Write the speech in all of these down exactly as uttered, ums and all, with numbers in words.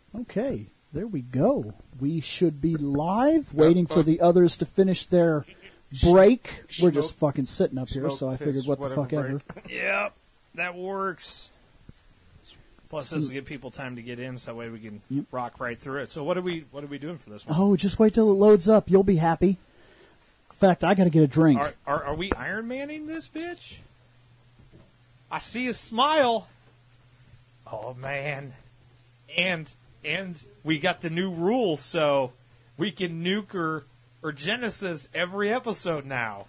Okay, there we go. We should be live, waiting for the others to finish their break. We're just fucking sitting up here, so I figured what the fuck ever. Yep, that works. Plus, this will give people time to get in, so that way we can yep. rock right through it. So what are we what are we doing for this one? Oh, just wait till it loads up. You'll be happy. In fact, I got to get a drink. Are, are, are we Iron Manning this bitch? I see a smile. Oh, man. And and we got the new rule, so we can nuke or, or Genesis every episode now.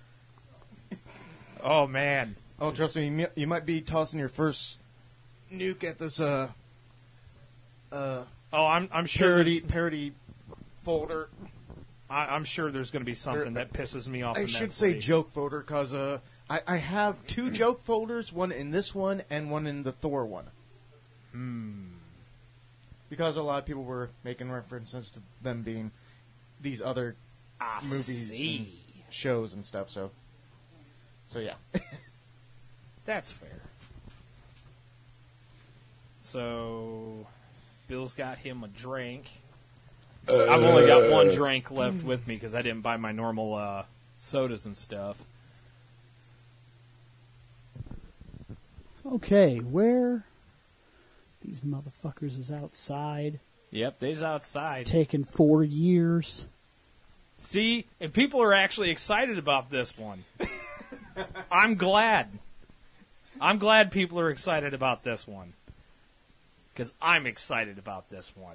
Oh, man. Oh, trust me, you might be tossing your first nuke at this uh uh oh I'm I'm sure parody parody folder. I, I'm sure there's going to be something that pisses me off. I immensely. should say joke folder because uh I, I have two joke folders, one in this one and one in the Thor one. Hmm. Because a lot of people were making references to them being these other I movies, see. and shows, and stuff. So, so yeah, that's fair. So, Bill's got him a drink. Uh, I've only got one drink left with me because I didn't buy my normal uh, sodas and stuff. Okay, where these motherfuckers is outside. Yep, they's outside. Taking four years. See, and people are actually excited about this one. I'm glad. I'm glad people are excited about this one. Because I'm excited about this one.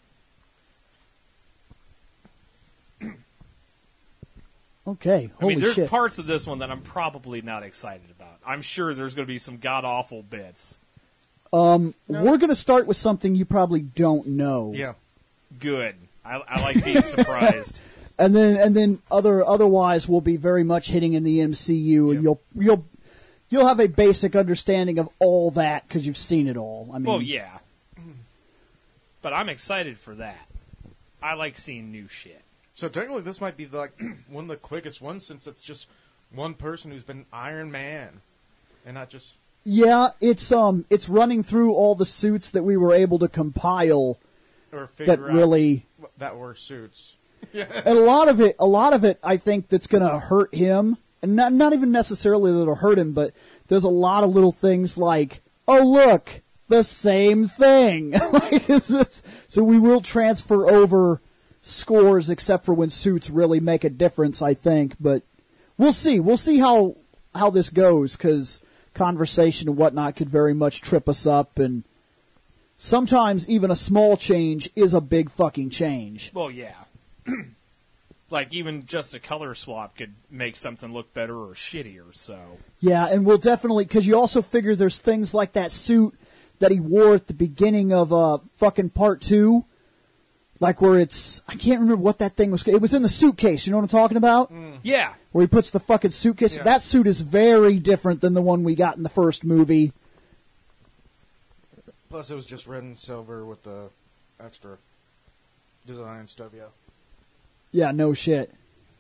Okay, I holy mean, there's shit. parts of this one that I'm probably not excited about. I'm sure there's going to be some god-awful bits. Um, no. We're going to start with something you probably don't know. Yeah. Good. I, I like being surprised. And then, and then, other otherwise, we'll be very much hitting in the M C U, and yeah. you'll you'll you'll have a basic understanding of all that because you've seen it all. I mean, well, yeah. But I'm excited for that. I like seeing new shit. So technically, this might be like one of the quickest ones since it's just one person who's been Iron Man, and not just. Yeah, it's um, it's running through all the suits that we were able to compile. Or figure that out really that were suits. And a lot of it, a lot of it, I think that's going to hurt him, and not not even necessarily that it'll hurt him, but there's a lot of little things like, oh look, the same thing. Like, it's, it's, so we will transfer over scores, except for when suits really make a difference, I think. But we'll see. We'll see how how this goes, because conversation and whatnot could very much trip us up, and sometimes even a small change is a big fucking change. Well, yeah. Like, even just a color swap could make something look better or shittier, so. Yeah, and we'll definitely, because you also figure there's things like that suit that he wore at the beginning of uh, fucking part two. Like where it's, I can't remember what that thing was. It was in the suitcase, you know what I'm talking about? Mm. Yeah. Where he puts the fucking suitcase. Yeah. That suit is very different than the one we got in the first movie. Plus, it was just red and silver with the extra design stuff, yeah. Yeah, no shit.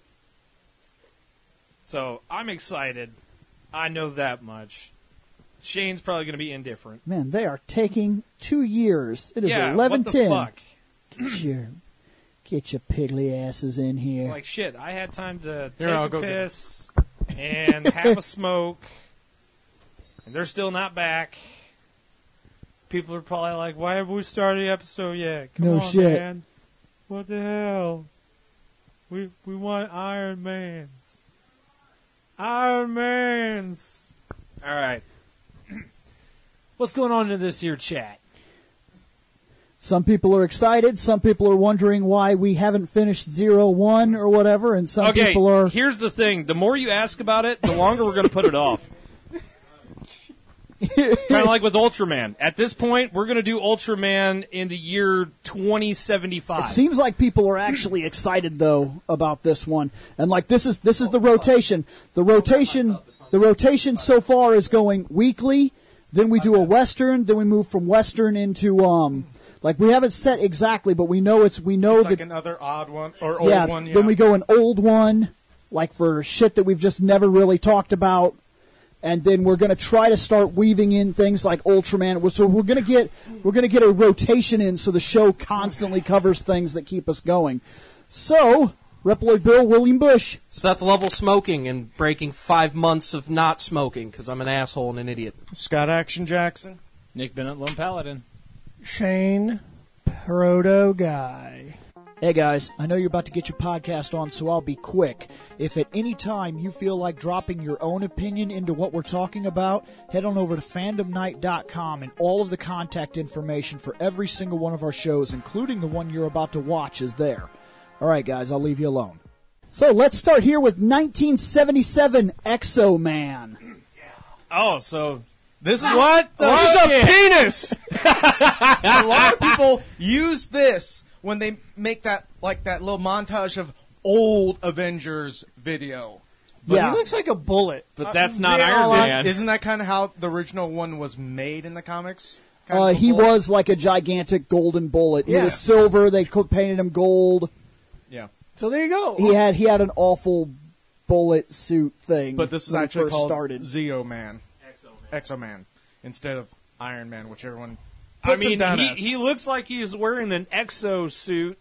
So, I'm excited. I know that much. Shane's probably going to be indifferent. Man, they are taking two years. It is yeah, eleven ten. What the fuck? Get your, get your piggly asses in here. It's like, shit, I had time to Here, take I'll a go piss and have a smoke, and they're still not back. People are probably like, why have we started the episode yet? Come No on, shit. man. What the hell? We we want Iron Mans. Iron Mans. All right. What's going on in this here chat? Some people are excited. Some people are wondering why we haven't finished zero one or whatever, and some Okay, people are. here's the thing. The more you ask about it, the longer we're going to put it off. Kind of like with Ultraman. At this point, we're going to do Ultraman in the year twenty seventy-five. It seems like people are actually excited though about this one, and like this is this is the rotation. The rotation, the rotation so far is going weekly. Then we do a western. Then we move from western into um, like we haven't set exactly, but we know it's we know It's that like another odd one, or old yeah. one, yeah. Then we go an old one, like for shit that we've just never really talked about. and then we're going to try to start weaving in things like Ultraman. So we're going to get we're going to get a rotation in, so the show constantly covers things that keep us going. So, Reploid Bill, William Bush. Seth Level smoking and breaking five months of not smoking because I'm an asshole and an idiot. Scott Action Jackson. Nick Bennett, Lone Paladin. Shane Proto Guy. Hey guys, I know you're about to get your podcast on, so I'll be quick. If at any time you feel like dropping your own opinion into what we're talking about, head on over to fandom night dot com, and all of the contact information for every single one of our shows, including the one you're about to watch, is there. All right, guys, I'll leave you alone. So let's start here with nineteen seventy-seven Exo Man. Oh, so This is what? the This is a shit? penis! A lot of people use this when they make that, like, that little montage of old Avengers video. But Yeah. he looks like a bullet. but that's not They Iron all- Man. Isn't that kind of how the original one was made in the comics? Kind Uh, of a he bullet? was like a gigantic golden bullet. He Yeah. was silver. They co- painted him gold. Yeah. So there you go. He had he had an awful bullet suit thing. But this is when he actually first called started. Zeo Man. Exo Man. Instead of Iron Man, which everyone I puts him mean, down he, as. he looks like he's wearing an exo suit.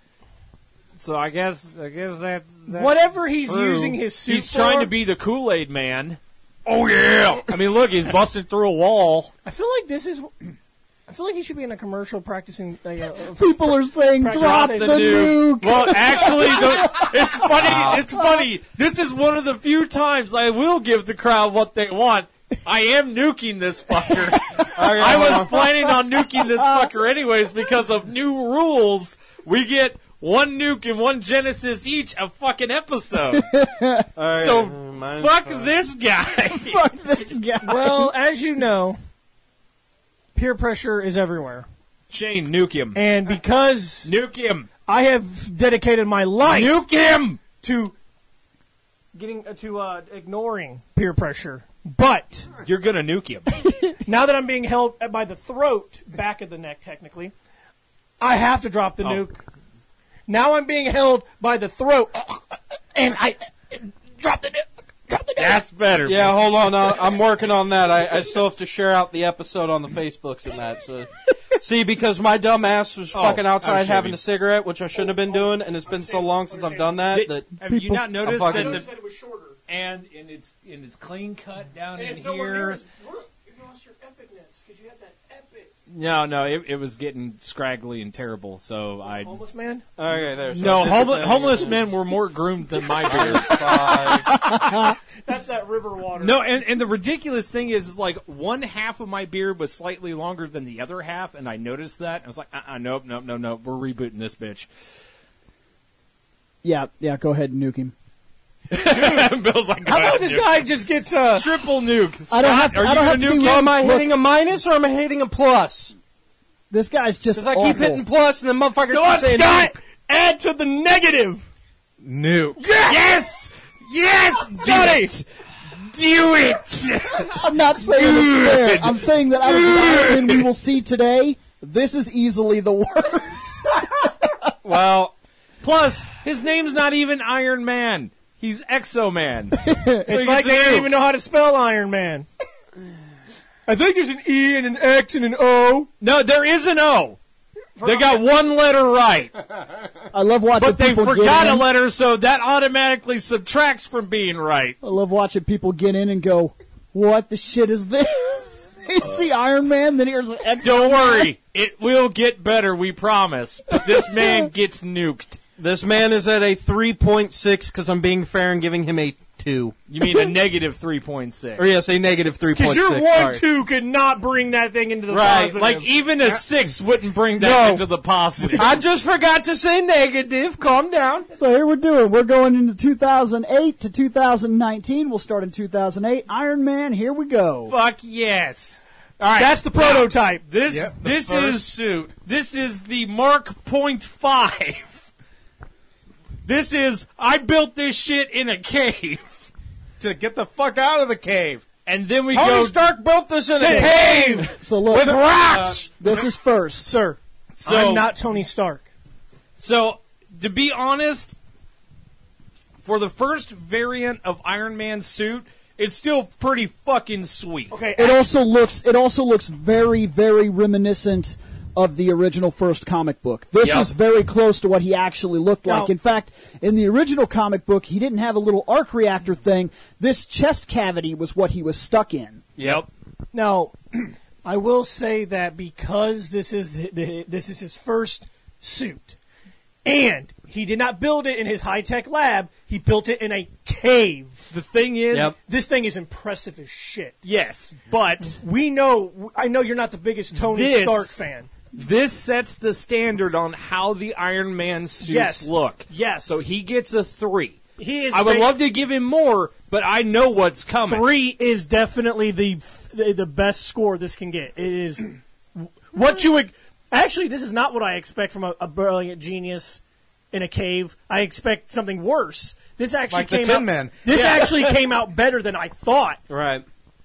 So I guess I guess that's, that's Whatever he's true. using his suit He's trying for- to be the Kool-Aid Man. Oh yeah! I mean, look, he's busting through a wall. I feel like this is. I feel like he should be in a commercial practicing. Uh, uh, People are saying, Practice "Drop the the, nuke. nuke." Well, actually, the, it's funny. It's funny. This is one of the few times I will give the crowd what they want. I am nuking this fucker. I was planning on nuking this fucker anyways because of new rules. We get one nuke and one Genesis each a fucking episode. So mine's fuck fine. this guy. Fuck this guy. well, as you know, peer pressure is everywhere, Shane, nuke him. and because Nuke him. I have dedicated my life Nuke him. to getting uh, to uh, ignoring peer pressure, but You're gonna nuke him. now that I'm being held by the throat, back of the neck, technically, I have to drop the Oh. nuke. Now I'm being held by the throat, and I drop the nuke. Drop the nuke. That's better. Yeah, hold on. uh, I'm working on that. I, I still have to share out the episode on the Facebooks and that. So, see, because my dumb ass was Oh, fucking outside I'm having shaving. a cigarette, which I shouldn't have been doing, and it's been so long since I've done that Did- that have you people- not noticed I'm that fucking- the said it was shorter. and and it's and it's clean cut down And in it's nowhere near here. as- You lost your epicness because you had that epic No, no, it, it was getting scraggly and terrible. So I homeless man. okay, there. So no I did homeless, the- homeless men were more groomed than my beard. Five. That's that river water. No, and, and the ridiculous thing is, is, like, one half of my beard was slightly longer than the other half, and I noticed that. I was like, uh-uh, nope, nope, nope, nope, we're rebooting this bitch. Yeah, yeah. Go ahead and nuke him. Bill's like, How about this guy just gets uh triple nuke? I don't have Scott, to- are I you don't have gonna to be nuke So him? am I Look. hitting a minus or am I hitting a plus? This guy's just Because I awful. keep hitting plus, and then motherfuckers Go keep on, saying Scott! nuke. Add to the negative. Nuke. Yes! Yes! Johnny! Do it! I'm not saying it's fair. I'm saying that out of the Iron Man we will see today, this is easily the worst. Well, plus, his name's not even Iron Man. He's Exo Man. It's like they don't even know how to spell Iron Man. I think there's an E and an X and an O. No, there is an O. They got one letter right. I love watching But they people forgot get a in. letter, so that automatically subtracts from being right. I love watching people get in and go, "What the shit is this?" You see Iron Man, then here's an X. Don't worry. It will get better, we promise. But this man gets nuked. This man is at a three point six because I'm being fair and giving him a two. You mean a negative three point six. Or yes, a negative three point Because six. your one sorry. two could not bring that thing into the Right. positive. Like, even a six wouldn't bring that No. into the positive. I just forgot to say negative. Calm down. So here we're doing. We're going into two thousand eight to two thousand nineteen. We'll start in two thousand eight. Iron Man. Here we go. Fuck yes. All right. That's the prototype. This Yep, the this first is suit. this is the Mark Point Five. This is I built this shit in a cave, To get the fuck out of the cave. and then we Tony go. Stark built this in a Hey! cave So look, with rocks. this is first. Sir, So I'm not Tony Stark. So to be honest, for the first variant of Iron Man's suit, it's still pretty fucking sweet. Okay, It also looks it also looks very, very reminiscent of the original first comic book. This Yep. is very close to what he actually looked like. Now- In fact, in the original comic book, he didn't have a little arc reactor thing. This chest cavity was what he was stuck in. Yep. Now, I will say that because this is the, the, this is his first suit, and he did not build it in his high tech lab, he built it in a cave. The thing is, Yep. This thing is impressive as shit. yes, but We know. I know you're not the biggest Tony This- Stark fan. this sets the standard on how the Iron Man suits Yes. look. Yes. So he gets a three. He is. I would ba- love to give him more, but I know what's coming. Three is definitely the the the best score this can get. It is what you would. Actually, this is not what I expect from a, a brilliant genius in a cave. I expect something worse. This actually Like the came Tin out. Man. This actually came out better than I thought. Right.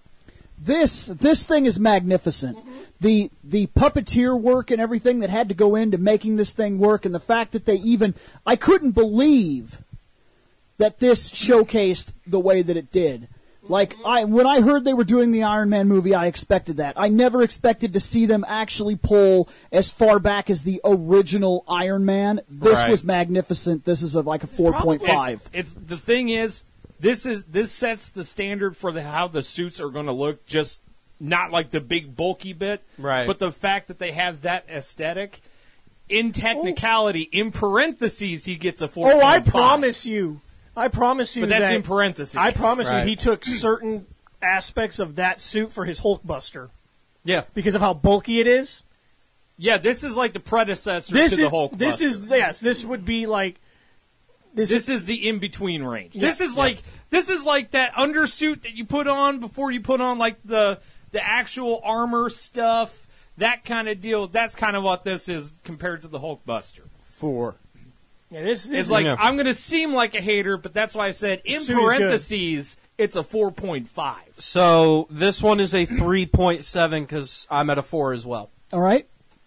This this thing is magnificent. The the puppeteer work and everything that had to go into making this thing work, and the fact that they even I couldn't believe that this showcased the way that it did. Like I when I heard they were doing the Iron Man movie, I expected that. I never expected to see them actually pull as far back as the original Iron Man. This Right. was magnificent. This is a, like a four point five. It's, it's the thing is, this is this sets the standard for the, how the suits are going to look. Just not like the big bulky bit, Right. But the fact that they have that aesthetic. In technicality, in parentheses, he gets a four. Oh, I promise you. I promise you But that's that in parentheses. I promise Right. you he took certain aspects of that suit for his Hulkbuster Yeah. because of how bulky it is. Yeah, this is like the predecessor This to is the Hulk. this is yes, this would be like this, This is is the in between range. Yeah. This is Yeah. like this is like that undersuit that you put on before you put on like the the actual armor stuff, that kind of deal. That's kind of what this is compared to the Hulkbuster. Four. yeah, this, this It's like Yeah. I'm going to seem like a hater, but that's why I said in Suit is good. parentheses it's a four point five. So this one is a three point seven because I'm at a four as well. All right.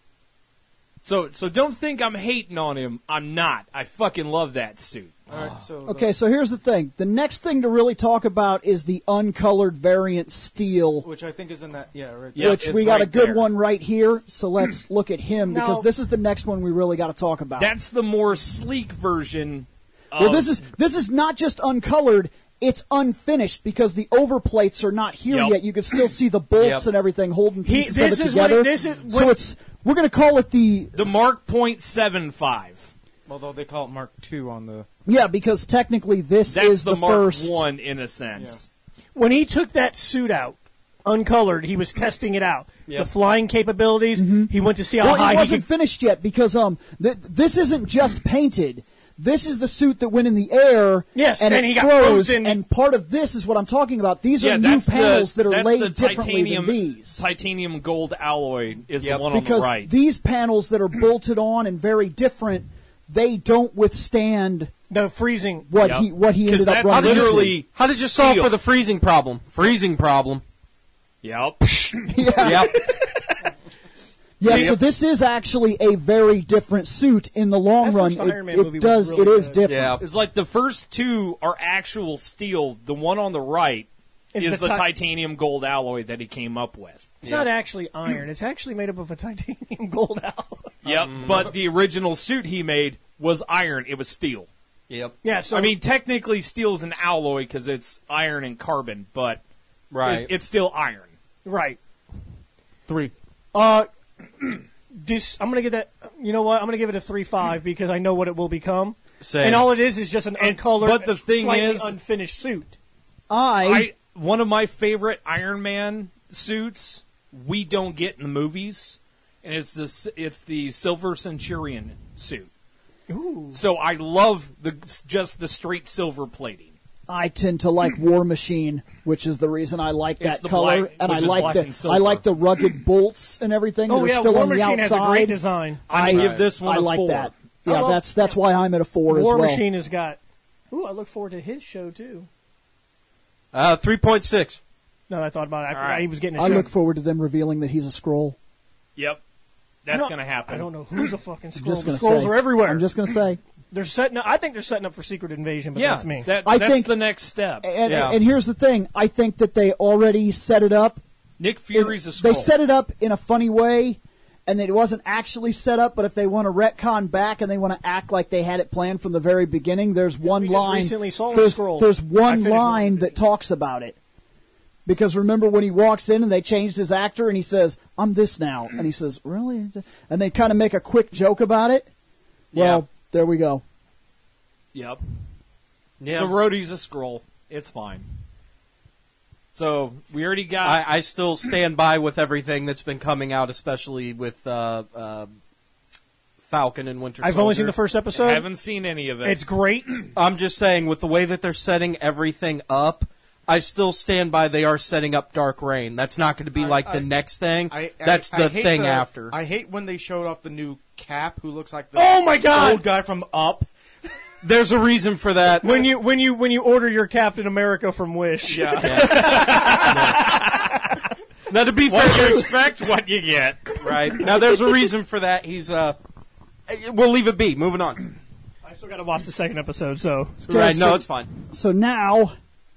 So so don't think I'm hating on him. I'm not. I fucking love that suit. All right, so Okay, so here's the thing. The next thing to really talk about is the uncolored variant steel, which I think is in that. Yeah, right. Yeah. which it's we got a right good there. one right here. So let's look at him Now- because this is the next one we really got to talk about. That's the more sleek version. Of, well, this is this is not just uncolored; it's unfinished because the overplates are not here Yep. yet. You can still see the bolts Yep. and everything holding He- pieces this of it is what together. it- this is so what- it's we're going to call it the the Mark point seven five. Although they call it Mark Two on the. yeah because technically this That's is the, the, Mark first. one in a sense. when he took that suit out uncolored, he was testing it out. Yep. The flying capabilities, he went to see how Well, high it he wasn't could finished yet because um th- this isn't just painted. This is the suit that went in the air, Yes, and, and it he got froze. frozen. And part of this is what I'm talking about. These Yeah, are new that's panels the, that are that's laid the differently titanium, than these. Titanium gold alloy is Yep. the one because on the right. these panels that are bolted on and very different, they don't withstand the freezing. what Yep. he what he 'Cause ended up that's running into. literally How did you solve steel. for the freezing problem? Freezing problem. Yep. Yep. Yeah, See, so this is actually a very different suit in the long That run. first It, Iron Man it movie was does. really it is good. different. Yeah. It's like the first two are actual steel. The one on the right It's is the the ti- titanium gold alloy that he came up with. It's not actually iron. It's actually made up of a titanium gold alloy. Yep. But the original suit he made was iron. It was steel. Yep. Yeah, so I mean, technically, steel's an alloy because it's iron and carbon, but Right. it, it's still iron. right. Three. Uh, this I'm gonna give that. You know what? I'm gonna give it a three five because I know what it will become. Same. And all it is is just an uncolored, but the thing slightly is- unfinished suit. I, I one of my favorite Iron Man suits we don't get in the movies, and it's this it's the Silver Centurion suit. Ooh. So I love the just the straight silver plating. I tend to like War Machine, which is the reason I like It's that the color, black- and I which is like black the and silver. I like the rugged bolts and everything Oh that are yeah, still War on the Machine has a outside. great design. I I- give this one I a like four. that. I Yeah, love- that's that's why I'm at a four as War well. Machine has got. Ooh, I look forward to his show too. Uh, three point six. No, I thought about it. I All forgot right. he was getting a I show. look forward to them revealing that he's a scroll. Yep, that's No, gonna happen. I don't know who's a fucking I'm scroll. just The gonna scrolls say. are everywhere. I'm just gonna say. They're setting. Up, I think they're setting up for Secret Invasion, but yeah, that's me. That, I that's think- the next step. And, Yeah. and here's the thing: I think that they already set it up. Nick Fury's a They Skrull. set it up in a funny way, and it wasn't actually set up. But if they want to retcon back and they want to act like they had it planned from the very beginning, there's one we just line. recently saw a there's, Skrull. there's I one finished line watching that it. talks about it. Because remember when he walks in and they changed his actor and he says, "I'm this now," and he says, "Really?" And they kind of make a quick joke about it. Well, Yeah. there we go. Yep. Yeah. So Rhodey's a Skrull. It's fine. So we already got. I, I still stand by with everything that's been coming out, especially with uh, uh, Falcon and Winter I've Soldier. only seen the first episode. I haven't seen any of it. It's great. I'm just saying, with the way that they're setting everything up, I still stand by they are setting up Dark Reign. That's not going to be I- like the I- next thing. I, I, That's I the hate thing the- after. I hate when they showed off the new Cap, who looks like the Oh my God! old guy from Up. There's a reason for that. when you when you when you order your Captain America from Wish. yeah. Now, to be fair, What you there's- expect, what you get. right now, there's a reason for that. He's uh, we'll leave it be. Moving on. I still got to watch the second episode. So Right? so- No, it's fine. So now,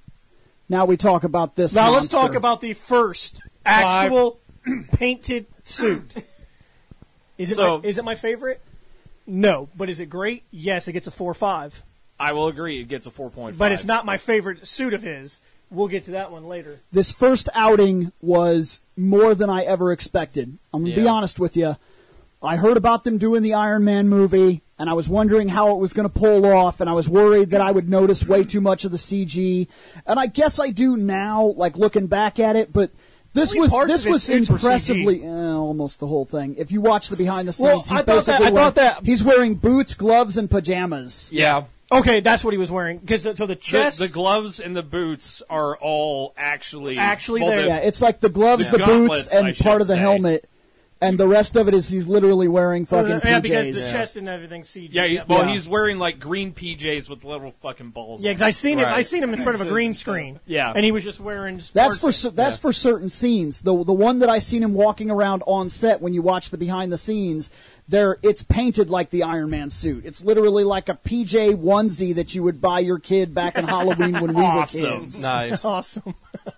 now we talk about this. now let's monster. talk about the first actual painted suit. Is it So- my, is it my favorite? No, but is it great? Yes, it gets a four five. I will agree. It gets a four point five. But it's not my favorite suit of his. We'll get to that one later. This first outing was more than I ever expected. I'm going to be Yeah. honest with you. I heard about them doing the Iron Man movie, and I was wondering how it was going to pull off, and I was worried that I would notice way too much of the C G. And I guess I do now, like looking back at it, but this Only was parts this of his was suits were C G. impressively eh, almost the whole thing. If you watch the behind the scenes, Well, he's I thought that- basically I thought wearing, that- he's wearing boots, gloves, and pajamas. Yeah. Okay, that's what he was wearing. Because so the The, chest, the gloves and the boots are all actually Actually well, there. the- Yeah, it's like the gloves, The the, boots, gauntlets, I and should part of the say. helmet, and the rest of it is he's literally wearing fucking yeah, P Js. because the chest and everything's C G. Yeah, he, well, Yeah. he's wearing like green P Js with little fucking balls. Yeah, on because I seen him. Right. I seen him in front of a green screen. Yeah. and he was just wearing. That's for sports- cer- that's for certain scenes. The the one that I seen him walking around on set when you watch the behind the scenes, there it's painted like the Iron Man suit. It's literally like a P J onesie that you would buy your kid back in Halloween when we Awesome. were kids. Nice. awesome.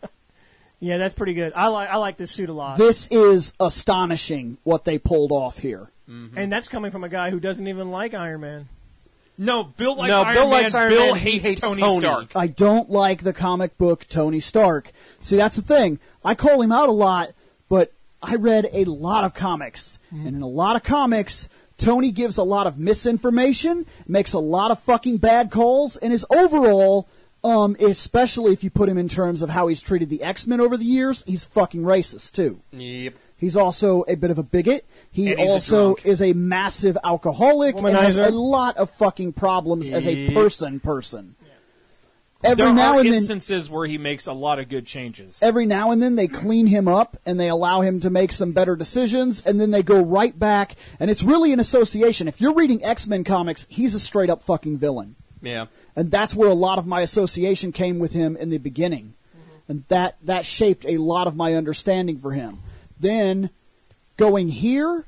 Yeah, that's pretty good. I like I like this suit a lot, This is astonishing what they pulled off here. and that's coming from a guy who doesn't even like Iron Man. No, Bill likes No, Iron Bill Man. likes Iron Bill Man, he hates, hates Tony, Tony. Stark. I don't like the comic book Tony Stark. See, that's the thing. I call him out a lot, but I read a lot of comics. And in a lot of comics, Tony gives a lot of misinformation, makes a lot of fucking bad calls, and is overall, um, especially if you put him in terms of how he's treated the X-Men over the years, he's fucking racist, too. Yep. He's also a bit of a bigot. He And he's a also drunk. is a massive alcoholic and has Womanizer. a lot of fucking problems as a Yep. person person. Every There now are and then instances where he makes a lot of good changes. every now and then they clean him up and they allow him to make some better decisions and then they go right back and it's really an association. If you're reading X-Men comics, he's a straight up fucking villain. Yeah. And that's where a lot of my association came with him in the beginning. And that that shaped a lot of my understanding for him. Then going here,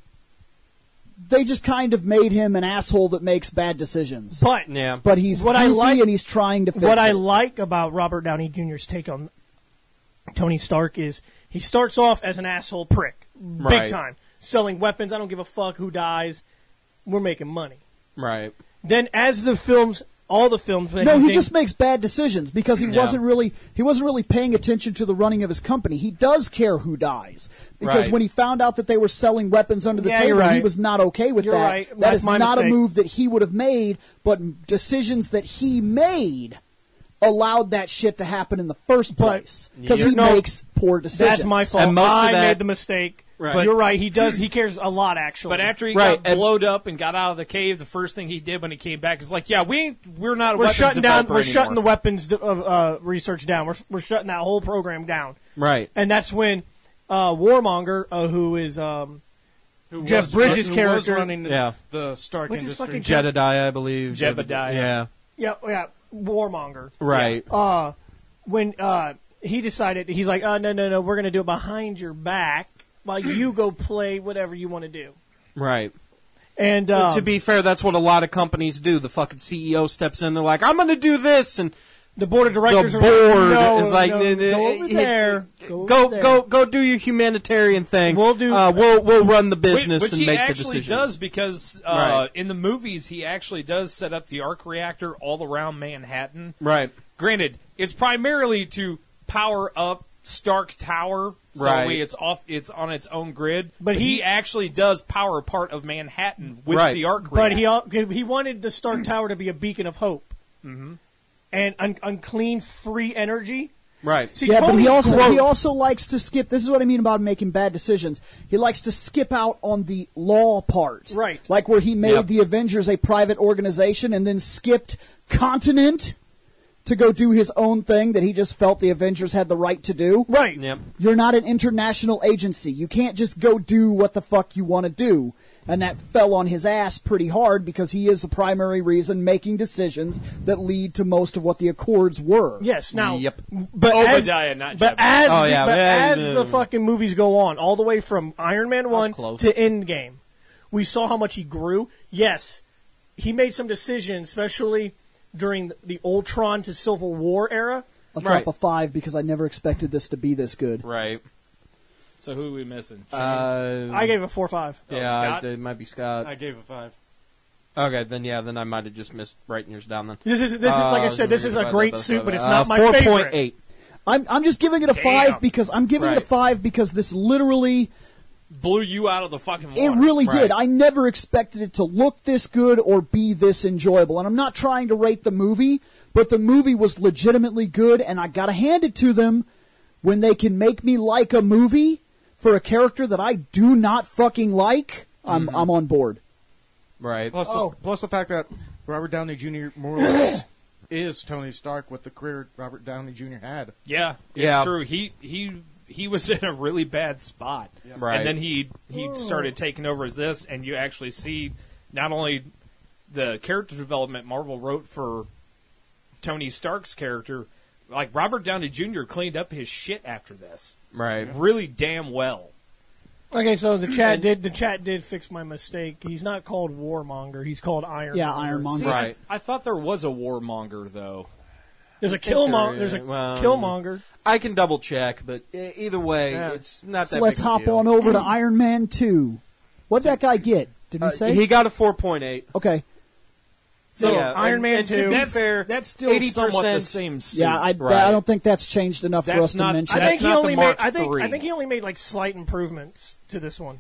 they just kind of made him an asshole that makes bad decisions. But Yeah. But he's What goofy I like- and he's trying to fix what I it. like about Robert Downey Junior's take on Tony Stark is he starts off as an asshole prick, big Right. time, selling weapons. I don't give a fuck who dies. We're making money. Right. Then, as the films, all the films, that No, he's he in- just makes bad decisions because he Yeah. wasn't really he wasn't really paying attention to the running of his company. He does care who dies because Right. when he found out that they were selling weapons under the Yeah, you're table, he right. was not okay with You're that. right. That That's is my not a mistake. move that he would have made, but decisions that he made allowed that shit to happen in the first place because You're- he no, makes poor decisions. That's my fault. And most of I that- made the mistake. Right. But you're right. He does. He cares a lot, actually. But after he Right, got and- blowed up and got out of the cave, the first thing he did when he came back is like, "Yeah, we ain't, we're not a we're weapons shutting down. developer We're shutting the anymore." weapons de- uh, uh, research down. We're we're shutting that whole program down. Right. And that's when uh, Warmonger, uh, who is um, Who Jeff was- Bridges' who character- was running the, Yeah. the Stark What's his Industry. fucking- Jedediah, I believe. Jebediah. Yeah. yeah, yeah, Warmonger. Right. Uh, when uh, he decided, he's like, uh, no, no, no, we're going to do it behind your back while you go play whatever you want to do. Right. And um, to be fair, that's what a lot of companies do. The fucking C E O steps in, they're like, I'm going to do this, and the board of directors the are board like, no, is like, no, "N- n- go over hit- there. Go, Go, over go, there." go, do your humanitarian thing. We'll do- Uh, we'll we'll run the Which- business which and he make the actually decision. does because uh, Right. in the movies he actually does set up the arc reactor all around Manhattan. Right. Granted, it's primarily to power up Stark Tower, so Right. that way it's off. It's on its own grid. But But, he- he, actually does power part of Manhattan with Right. the arc But reactor. he al- he wanted the Stark Tower to be a beacon of hope. Mm-hmm. And un- unclean, free energy. Right. See, Yeah, but he Tony's also quote- he also likes to skip. This is what I mean about making bad decisions. He likes to skip out on the law part, Right. Like where he made Yep. the Avengers a private organization and then skipped continent to go do his own thing that he just felt the Avengers had the right to do. Right. Yep. You're not an international agency. You can't just go do what the fuck you want to do. And that fell on his ass pretty hard because he is the primary reason making decisions that lead to most of what the Accords were. Yes. Now, Yep. but as, Obadiah, not but Jebediah. as Oh, the, yeah, but yeah, as yeah. the fucking movies go on, all the way from Iron Man one close. to Endgame, we saw how much he grew. Yes, he made some decisions, especially during the, the Ultron to Civil War era. I'll drop Right. a five because I never expected this to be this good. Right. So who are we missing? Shane? Uh, I gave it a four five. yeah, Scott? it might be Scott. I gave a five. Okay, then yeah, then I might have just missed writing yours down then. This is this is like I said, this is a great suit, but it's not my four favorite. point eight. I'm I'm just giving it a Damn. five because I'm giving it a Right. five because this literally blew you out of the fucking water. it really Right. did. I never expected it to look this good or be this enjoyable. And I'm not trying to rate the movie, but the movie was legitimately good and I got to hand it to them when they can make me like a movie for a character that I do not fucking like. I'm I'm on board. Right. Plus, Oh. the, plus the fact that Robert Downey Junior more or less is Tony Stark with the career Robert Downey Junior had. Yeah, it's Yeah. true. He he he was in a really bad spot, Right. and then he he started taking over as this, and you actually see not only the character development Marvel wrote for Tony Stark's character, like Robert Downey Junior cleaned up his shit after this Right. really damn well. Okay, so the chat did the chat did fix my mistake. He's not called Warmonger. He's called Iron. Yeah, Ironmonger. See, Right. I, I thought there was a warmonger though. There's a think there Killmonger. is. There's a Well, Killmonger. I can double check, but e- either way, Yeah. it's not So that let's big of a hop deal. on over to Iron Man two. What'd that guy get? Did he Uh, say? he got a four point eight. okay. So Yeah, Iron and- Man and to two. be That's fair, that's still eighty somewhat the percent same suit. Yeah, I, Right. I don't think that's changed enough for That's us to not- mention. I That's think he not the only Mark made. I think three. I think he only made like slight improvements to this one.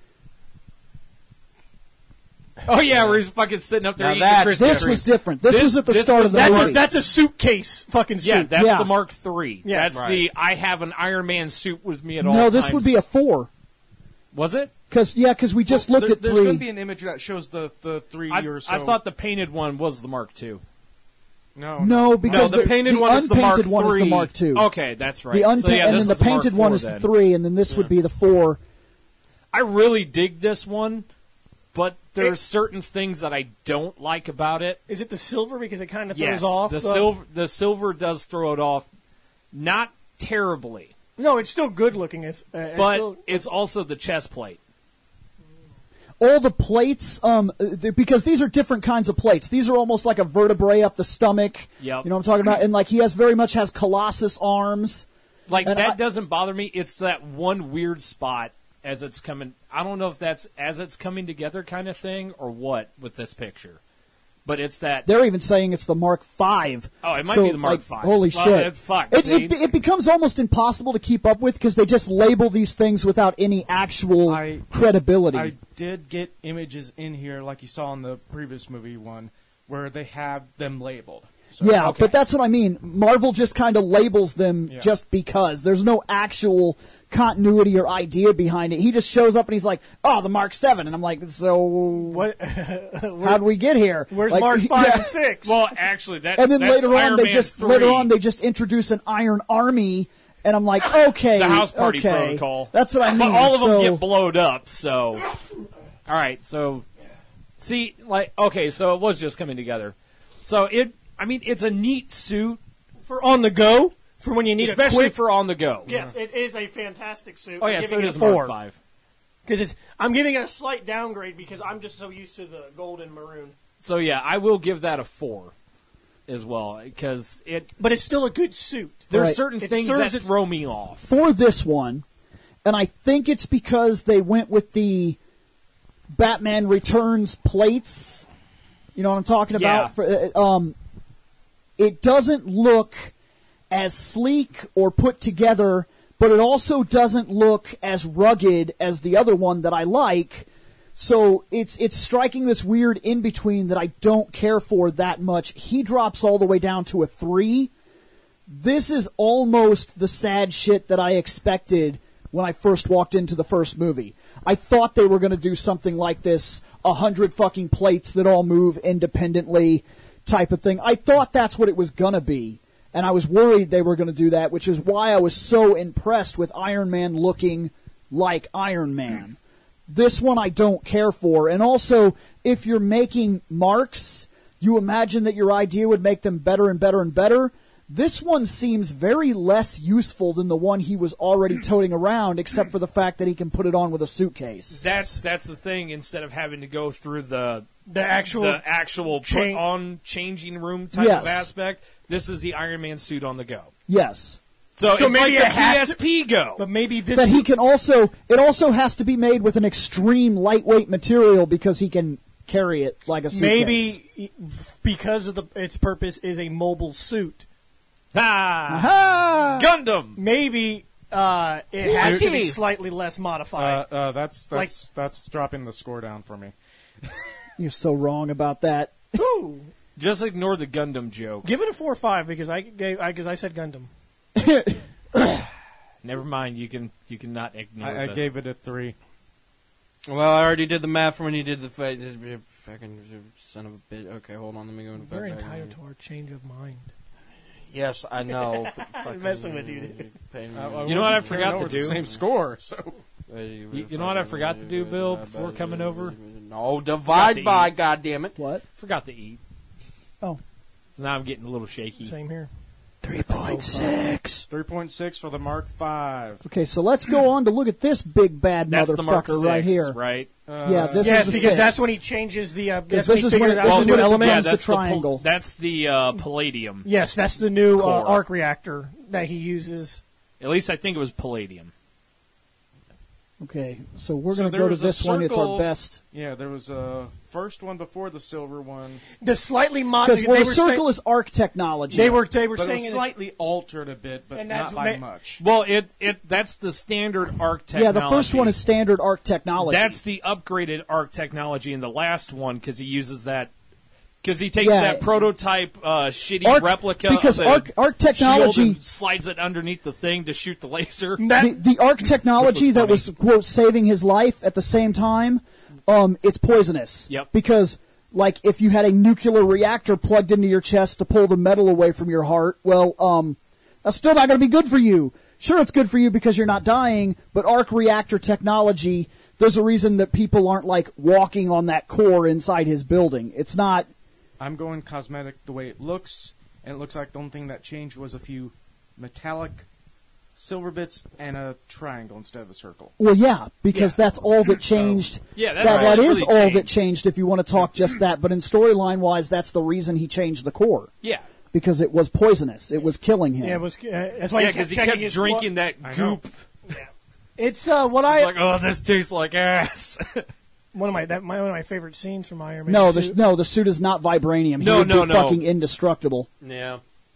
Oh yeah, where he's fucking sitting up there Now eating that's Krispy This Kreme. was different. This, This- was at the this start was- of the That's movie. a, that's a suitcase fucking suit. Yeah, that's Yeah. the Mark three. Yeah. that's Right. the I have an Iron Man suit with me at all no, times. this would be a four. Was it? Because yeah, because we just Well, looked there- at There's three. going to be an image that shows the, the three I, or so. I thought the painted one was the Mark two. no, no, because No, the painted one is the unpainted Mark one is the three. Mark two. Okay, that's right. The unpa- so, yeah, and this then the is Mark painted one four is then. three, and then this would be the four. I really dig this one, but there's It- certain things that I don't like about it. Is it the silver because it kind of Yes, throws off the the- silver. The silver does throw it off, not terribly, No, it's still good looking. It's, uh, it's but still- it's also the chest plate. All the plates, um, uh, th- because these are different kinds of plates. These are almost like a vertebrae up the stomach. Yep. You know what I'm talking about? And like he has very much has Colossus arms. Like And that I- doesn't bother me. It's that one weird spot as it's coming. I don't know if that's as it's coming together kind of thing or what with this picture, but it's that. They're even saying it's the Mark Five. Oh, it might So, be the Mark like, Five. Holy Well, shit! it- fuck, It, see? it, it becomes almost impossible to keep up with because they just label these things without any actual I- credibility. I did get images in here, like you saw in the previous movie one, where they have them labeled. So, Yeah, Okay. but that's what I mean. Marvel just kind of labels them Yeah. just because. There's no actual continuity or idea behind it. He just shows up and he's like, "Oh, the Mark Seven," and I'm like, "So what? how'd we get here? Where's Like, Mark five yeah. and six? Well, actually, that. And then that's later on, Iron they Man just three. later on they just introduce an Iron Army, and I'm like, okay, the house party okay. protocol. That's what I mean. But all of them So- get blowed up. So, all right. So, see, like, okay, so it was just coming together. So it. I mean, it's a neat suit, For on the go, for when you need especially a quick. for on the go. Yes, it is a fantastic suit. Oh I'm yeah, so giving it is a Mark four. Five. Because it's I'm giving it a slight downgrade because I'm just so used to the gold and maroon. So yeah, I will give that a four as well because it. But it's still a good suit. There's Right. certain It things serves that its- throw me off. For this one, and I think it's because they went with the Batman Returns plates. You know what I'm talking about? Yeah. For, uh, um, it doesn't look as sleek or put together, but it also doesn't look as rugged as the other one that I like. So it's it's striking this weird in between that I don't care for that much. He drops all the way down to a three. This is almost the sad shit that I expected when I first walked into the first movie. I thought they were going to do something like this, a hundred fucking plates that all move independently type of thing. I thought that's what it was going to be, and I was worried they were going to do that, which is why I was so impressed with Iron Man looking like Iron Man. This one I don't care for, and also, if you're making marks, you imagine that your idea would make them better and better and better. This one seems very less useful than the one he was already toting around, except for the fact that he can put it on with a suitcase. That's that's the thing. Instead of having to go through the The actual the actual put Cha- on changing room type Yes. of aspect, this is the Iron Man suit on the go. Yes. So, So it's maybe like it the has P S P go. But maybe this But he can also, it also has to be made with an extreme lightweight material because he can carry it like a suitcase. maybe because of the its purpose is a mobile suit. ah, Ah! Gundam. Maybe uh, it has to be Lucky. slightly less modified. Uh, uh, that's Like- that's that's dropping the score down for me. You're so wrong about that. Ooh. Just ignore the Gundam joke. Give it a four or five because I gave because I said Gundam. Never mind. You can you cannot ignore. I, I the, gave it a three. Well, I already did the math from when you did the fa- fucking son of a bitch. Okay, hold on, let me go. in We're fact- entitled to our change of mind. Yes, I know. but fucking- Messing with you, dude. Pain- You know what I forgot to It's the do? Same score. So You, you know what I forgot to do, Bill, before coming over? No, Forgot divide to by, eat. goddammit. What? Forgot to eat. Oh. So now I'm getting a little shaky. Same here. three point six. three point six for the Mark Five. Okay, so let's go on to look at this big bad That's the Mark motherfucker six, right here. right? Uh, Yeah, this yes, is the because six. that's when he changes the. Uh, Yes, that's when this he is when figured it- out this the is new when it element. yeah, becomes the that's triangle. pal- that's the uh, palladium. Yes, that's the new uh, Core. arc reactor that he uses. At least I think it was palladium. Okay, so we're So going to there go to was a this one. It's our circle- best. Yeah, there was a first one before the silver one, The slightly mod. Because, well, they the were circle saying, is arc technology. They were they were but it saying was in slightly altered a bit, but And not that's by ma- much. Well, it it that's the standard arc technology. Yeah, the first one is standard arc technology. That's the upgraded arc technology in the last one because he uses that. Because he takes Yeah. that prototype uh, shitty Arc- replica because of the arc- arc shield technology- and slides it underneath the thing to shoot the laser. that, the, the arc technology Which that was was quote saving his life at the same time. Um, it's poisonous. Yep. Because like if you had a nuclear reactor plugged into your chest to pull the metal away from your heart, well, um, that's still not going to be good for you. Sure, it's good for you because you're not dying, but arc reactor technology. There's a reason that people aren't like walking on that core inside his building. It's not. I'm going cosmetic the way it looks, and it looks like the only thing that changed was a few metallic silver bits and a triangle instead of a circle. Well, yeah, because that's all that changed. Yeah, that's that, all that that is really all changed. that changed. If you want to talk just that, but in storyline wise, that's the reason he changed the core Yeah, because it was poisonous. It was killing him. yeah, it was. Uh, that's why yeah, he because kept he checking kept his drinking that I know. goop. It's uh, what It's I like, oh, this tastes like ass. one of my that my one of my favorite scenes from Iron Man. no, two. the no, the suit is not vibranium. He No, would no, be no. fucking indestructible. Yeah.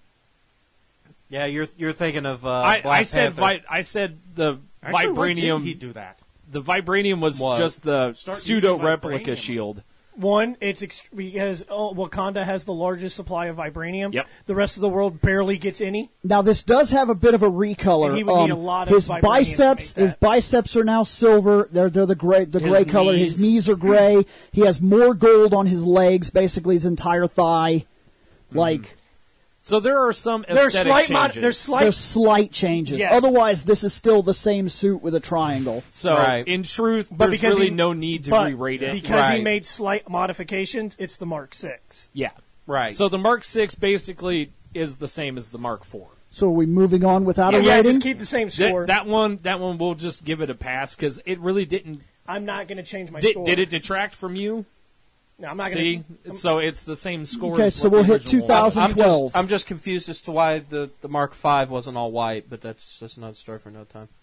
Yeah, you're you're thinking of uh, I, Black I said Panther. vi- I said the Actually, why didn't vibranium. he do that? The vibranium was What? just the Start pseudo using replica vibranium. shield. One, it's ext- because oh, Wakanda has the largest supply of vibranium. Yep. The rest of the world barely gets any. Now this does have a bit of a recolor. And he would um, need a lot of his vibranium to biceps, make his that. biceps are now silver. They're they're the gray the His gray color. His knees. knees are gray. He has more gold on his legs, basically his entire thigh. Mm-hmm. Like So there are some There's aesthetic slight, mod- changes. there's slight. there's slight changes. Yes. Otherwise, this is still the same suit with a triangle. so Right. in truth, But there's because really he- no need to but re-rate it. because he Right. made slight modifications. It's the Mark Six. yeah, Right. So the Mark Six basically is the same as the Mark Four. So are we moving on without Yeah, a yeah, rating? just keep the same That, score. that one, that one, we'll just give it a pass because it really didn't I'm not going to change my Did, score. did it detract from you? No, I'm not See, going to. so it's the same score. Okay, as so what we'll the hit original was. two thousand I'm twelve. just, I'm just confused as to why the, the Mark five wasn't all white, but that's that's another story for another time.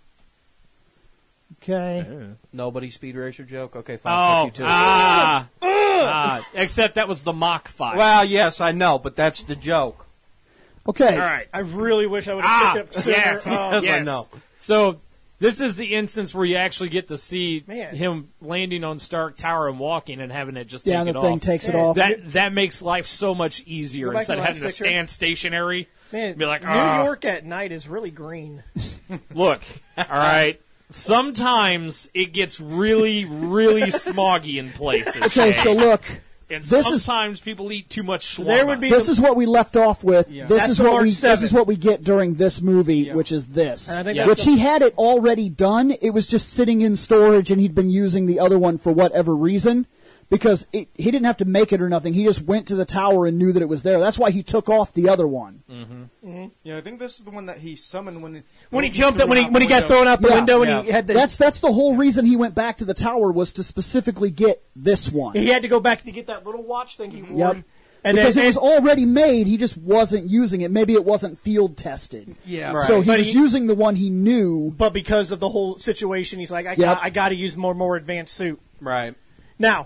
Okay. Nobody speed racer joke? Okay, fine. Oh, fuck you too. ah, ah, except that was the Mach five. Well, yes, I know, but that's the joke. Okay. All right. I really wish I would Ah, have picked up sooner. yes, Oh, Yes, I yes. know. So this is the instance where you actually get to see Man. him landing on Stark Tower and walking and having it just Yeah, take and it the thing off. takes it Man, off. That that makes life so much easier Go back instead to of the having to last picture. stand stationary. Man, Be like, New "Ah." York at night is really green. Look, all right. Sometimes it gets really, really smoggy in places. Okay, Shay. so look, and this is- sometimes people eat too much shawarma. There would be this is what we left off with. Yeah. This That's is the what Mark we seven. this is what we get during this movie, Yeah. which is this. And I think Yeah. that's Which the- he had it already done. It was just sitting in storage, and he'd been using the other one for whatever reason. Because it, he didn't have to make it or nothing. He just went to the tower and knew that it was there. That's why he took off the other one. Yeah, I think this is the one that he summoned when when he jumped up, when he threw when he got out the thrown out the Yeah. window, Yeah. and he had to That's that's the whole reason he went back to the tower, was to specifically get this one. he had to go back to get that little watch thing he wore. Yep. And because then, it was already made, he just wasn't using it. Maybe it wasn't field tested. Yeah, Right. So he But was he- using the one he knew. but because of the whole situation, he's like, I Yep. got I got to use more more advanced suit Right. now.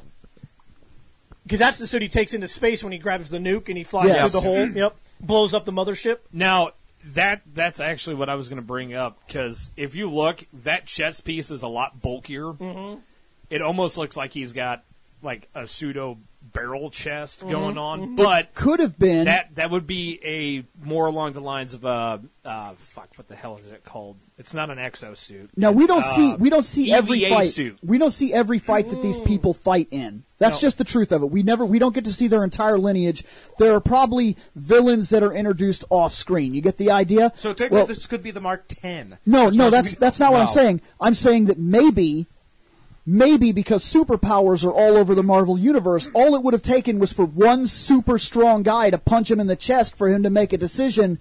Because that's the suit he takes into space when he grabs the nuke and he flies Yes. through the hole. Yep, blows up the mothership. Now, that that's actually what I was going to bring up, because if you look, that chest piece is a lot bulkier. Mm-hmm. It almost looks like he's got like a pseudo barrel chest going on, but Could have been. that that would be a more along the lines of a uh, fuck. What the hell is it called? It's not an exosuit. Now we It's, don't see uh, we don't see every E V A fight. suit. We don't see every fight that these people fight in. That's No. just the truth of it. We never we don't get to see their entire lineage. There are probably villains that are introduced off screen. You get the idea? So technically, Well, this could be the Mark ten. No, As no, far as that's we- that's not what I'm No. saying. I'm saying that maybe, maybe because superpowers are all over the Marvel universe, all it would have taken was for one super strong guy to punch him in the chest for him to make a decision.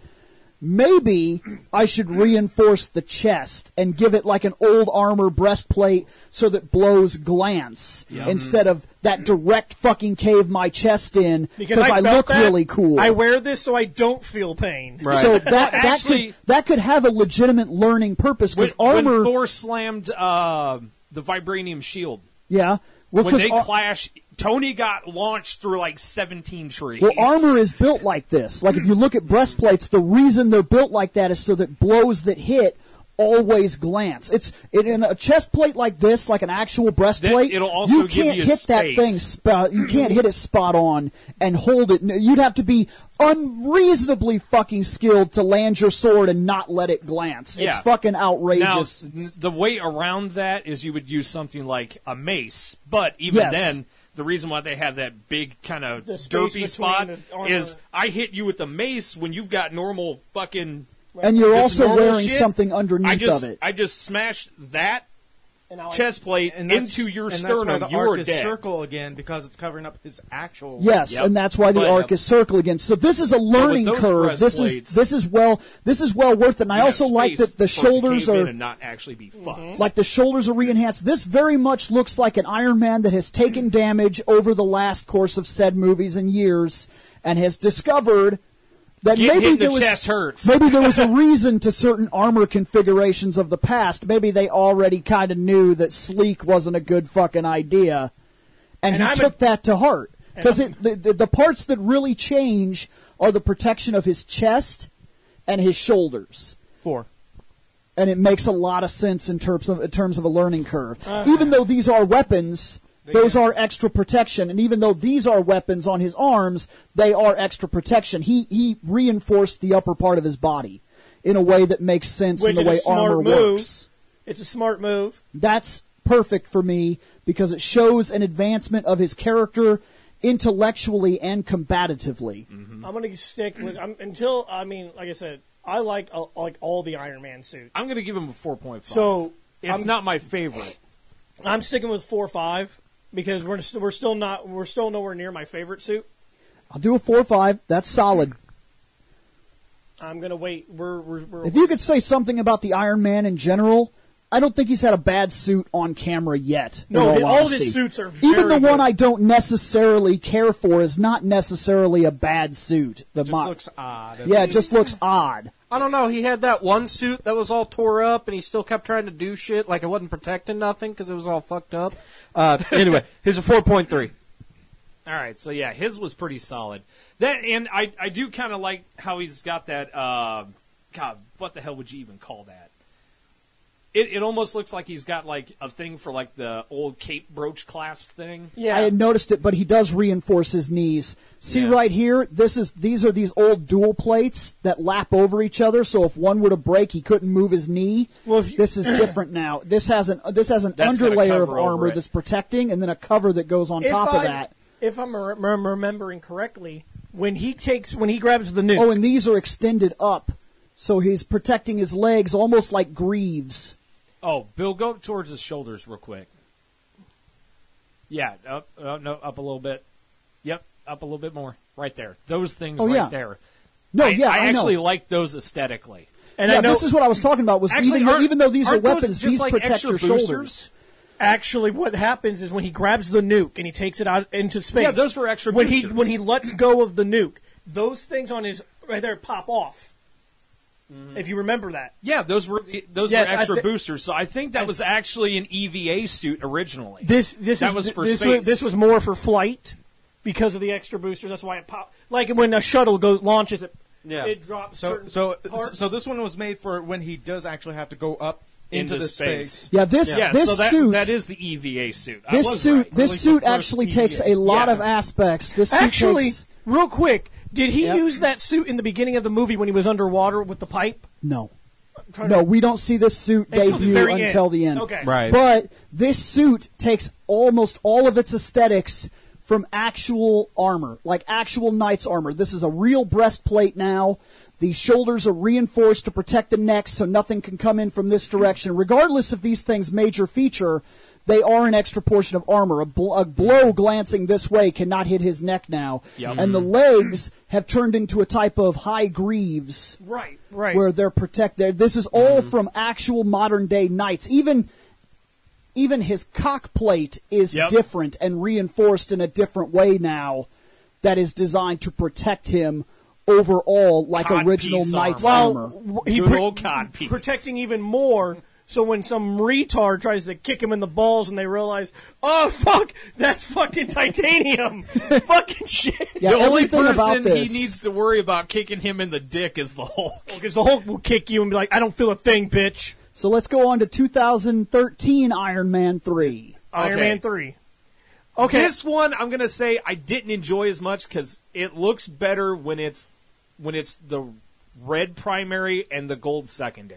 Maybe I should reinforce the chest and give it like an old armor breastplate so that blows glance instead of that direct fucking cave my chest in because I, felt look that. really cool. I wear this so I don't feel pain. Right. So that that Actually- could that could have a legitimate learning purpose When, because armor. when Thor slammed uh, the vibranium shield, Yeah. Well, when 'cause they ar- clash, Tony got launched through like seventeen trees. well, armor is built like this. Like if you look at breastplates, the reason they're built like that is so that blows that hit always glance. It's it, in a chest plate like this, like an actual breastplate. Then it'll also you give can't you hit that space. thing. Spot, you can't hit it spot on and hold it. You'd have to be unreasonably fucking skilled to land your sword and not let it glance. Yeah. It's fucking Now, outrageous. n- the way around that is you would use something like a mace, but even Yes. then, the reason why they have that big kind of The space derpy between spot the armor. is I hit you with the mace when you've got normal fucking. and you're just also normal wearing shit. something underneath I just of it. I just smashed that And now I- chest plate And that's- into your and that's why sternum. the You're arc is dead. circle again because it's covering up his actual. Yes, Yep. and that's why the But- arc is circle again. So this is a learning those curve. This is breastplates- this is well this is well worth it. And I You got also like space that the for it to shoulders cave in are and not actually be fucked. like the shoulders are re-enhanced. This very much looks like an Iron Man that has taken damage over the last course of said movies and years and has discovered that Get maybe hit in there the was chest hurts. maybe there was a reason to certain armor configurations of the past. Maybe they already kind of knew that sleek wasn't a good fucking idea, and, And he I'm took a- that to heart. Because the, the the parts that really change are the protection of his chest and his shoulders, four. and it makes a lot of sense in terms of in terms of a learning curve. Even though these are weapons. Those are extra protection, and even though these are weapons on his arms, they are extra protection. He he reinforced the upper part of his body in a way that makes sense Which in the is a way smart armor move. works. It's a smart move. That's perfect for me because it shows an advancement of his character intellectually and combatively. I'm gonna stick with I'm, until I mean, like I said, I like uh, like all the Iron Man suits. I'm going to give him a four point five. so it's I'm, not my favorite. I'm sticking with four five because we're st- we're still not we're still nowhere near my favorite suit. I'll do a four or five. That's solid. I'm gonna wait. We're we're, we're If you could say something about the Iron Man in general, I don't think he's had a bad suit on camera yet. No, in all, all of honesty. his suits are Even very the one good. I don't necessarily care for is not necessarily a bad suit. The Just mo- looks odd. yeah, it just looks odd. I don't know. He had that one suit that was all tore up, and he still kept trying to do shit like it wasn't protecting nothing because it was all fucked up. Uh, anyway, here's a four point three. All right, so yeah, his was pretty solid. That and I, I do kind of like how he's got that. Uh, God, what the hell would you even call that? It it almost looks like he's got like a thing for like the old Cape brooch clasp thing. Yeah. I had noticed it, but he does reinforce his knees. See Yeah. right here, this is these are these old dual plates that lap over each other. So if one were to break, he couldn't move his knee. Well, if you- this is different now. This has an this has an That's got a underlayer of cover over armor it. that's protecting, and then a cover that goes on if top I, of that. If I'm re- rem- remembering correctly, when he takes when he grabs the nuke, Oh, and these are extended up, so he's protecting his legs almost like greaves. Oh, Bill, go up towards his shoulders real quick. Yeah, up, uh, no, up a little bit. Yep, up a little bit more. Right there. Those things Oh, right yeah. there. No, I, yeah, I, I know. actually like those aesthetically. and yeah, I know this is what I was talking about. Was Actually, even, though, aren't- even though these are aren't those weapons, just these like protect extra your boosters? shoulders. actually what happens is when he grabs the nuke and he takes it out into space. Yeah, those were extra when he boosters. when he lets go of the nuke, those things on his right there pop off. If you remember that. Yeah, those were the- those Yes, were I extra thi- boosters. So I think that was actually an E V A suit originally. This this That is, was for this space. Was, this was more for flight because of the extra booster. That's why it pop like when a shuttle goes launches it. Yeah. It drops. So certain so parts. so this one was made for when he does actually have to go up into, Into the space. space. Yeah, this yeah, this so that, suit that is the E V A suit. I this was suit right. this At least suit the first actually E V A. takes a lot Yeah. of aspects. This suit Actually, takes, real quick, did he Yep. use that suit in the beginning of the movie when he was underwater with the pipe? no. Trying No, to- we don't see this suit Until the debut very end. until the end. Okay. Right. But this suit takes almost all of its aesthetics from actual armor, like actual knight's armor. This is a real breastplate now. The shoulders are reinforced to protect the neck so nothing can come in from this direction. Regardless of these things' major feature, they are an extra portion of armor. A, bl- a blow glancing this way cannot hit his neck now. Yep. And the legs have turned into a type of high greaves Right, right. where they're protected. This is all from actual modern day knights. Even even his cock plate is Yep. different and reinforced in a different way now that is designed to protect him overall like Cod original piece knight's armor. armor. w- he Good pro- old cod piece. protecting even more. So when some retard tries to kick him in the balls and they realize, oh fuck, that's fucking titanium, fucking shit. Yeah, the only everything about person he this. needs to worry about kicking him in the dick is the Hulk. Because the Hulk will kick you and be like, I don't feel a thing, bitch. So let's go on to two thousand thirteen Iron Man three. Iron Okay. Man three. Okay, This one, I'm gonna say I didn't enjoy as much because it looks better when it's when it's the red primary and the gold secondary.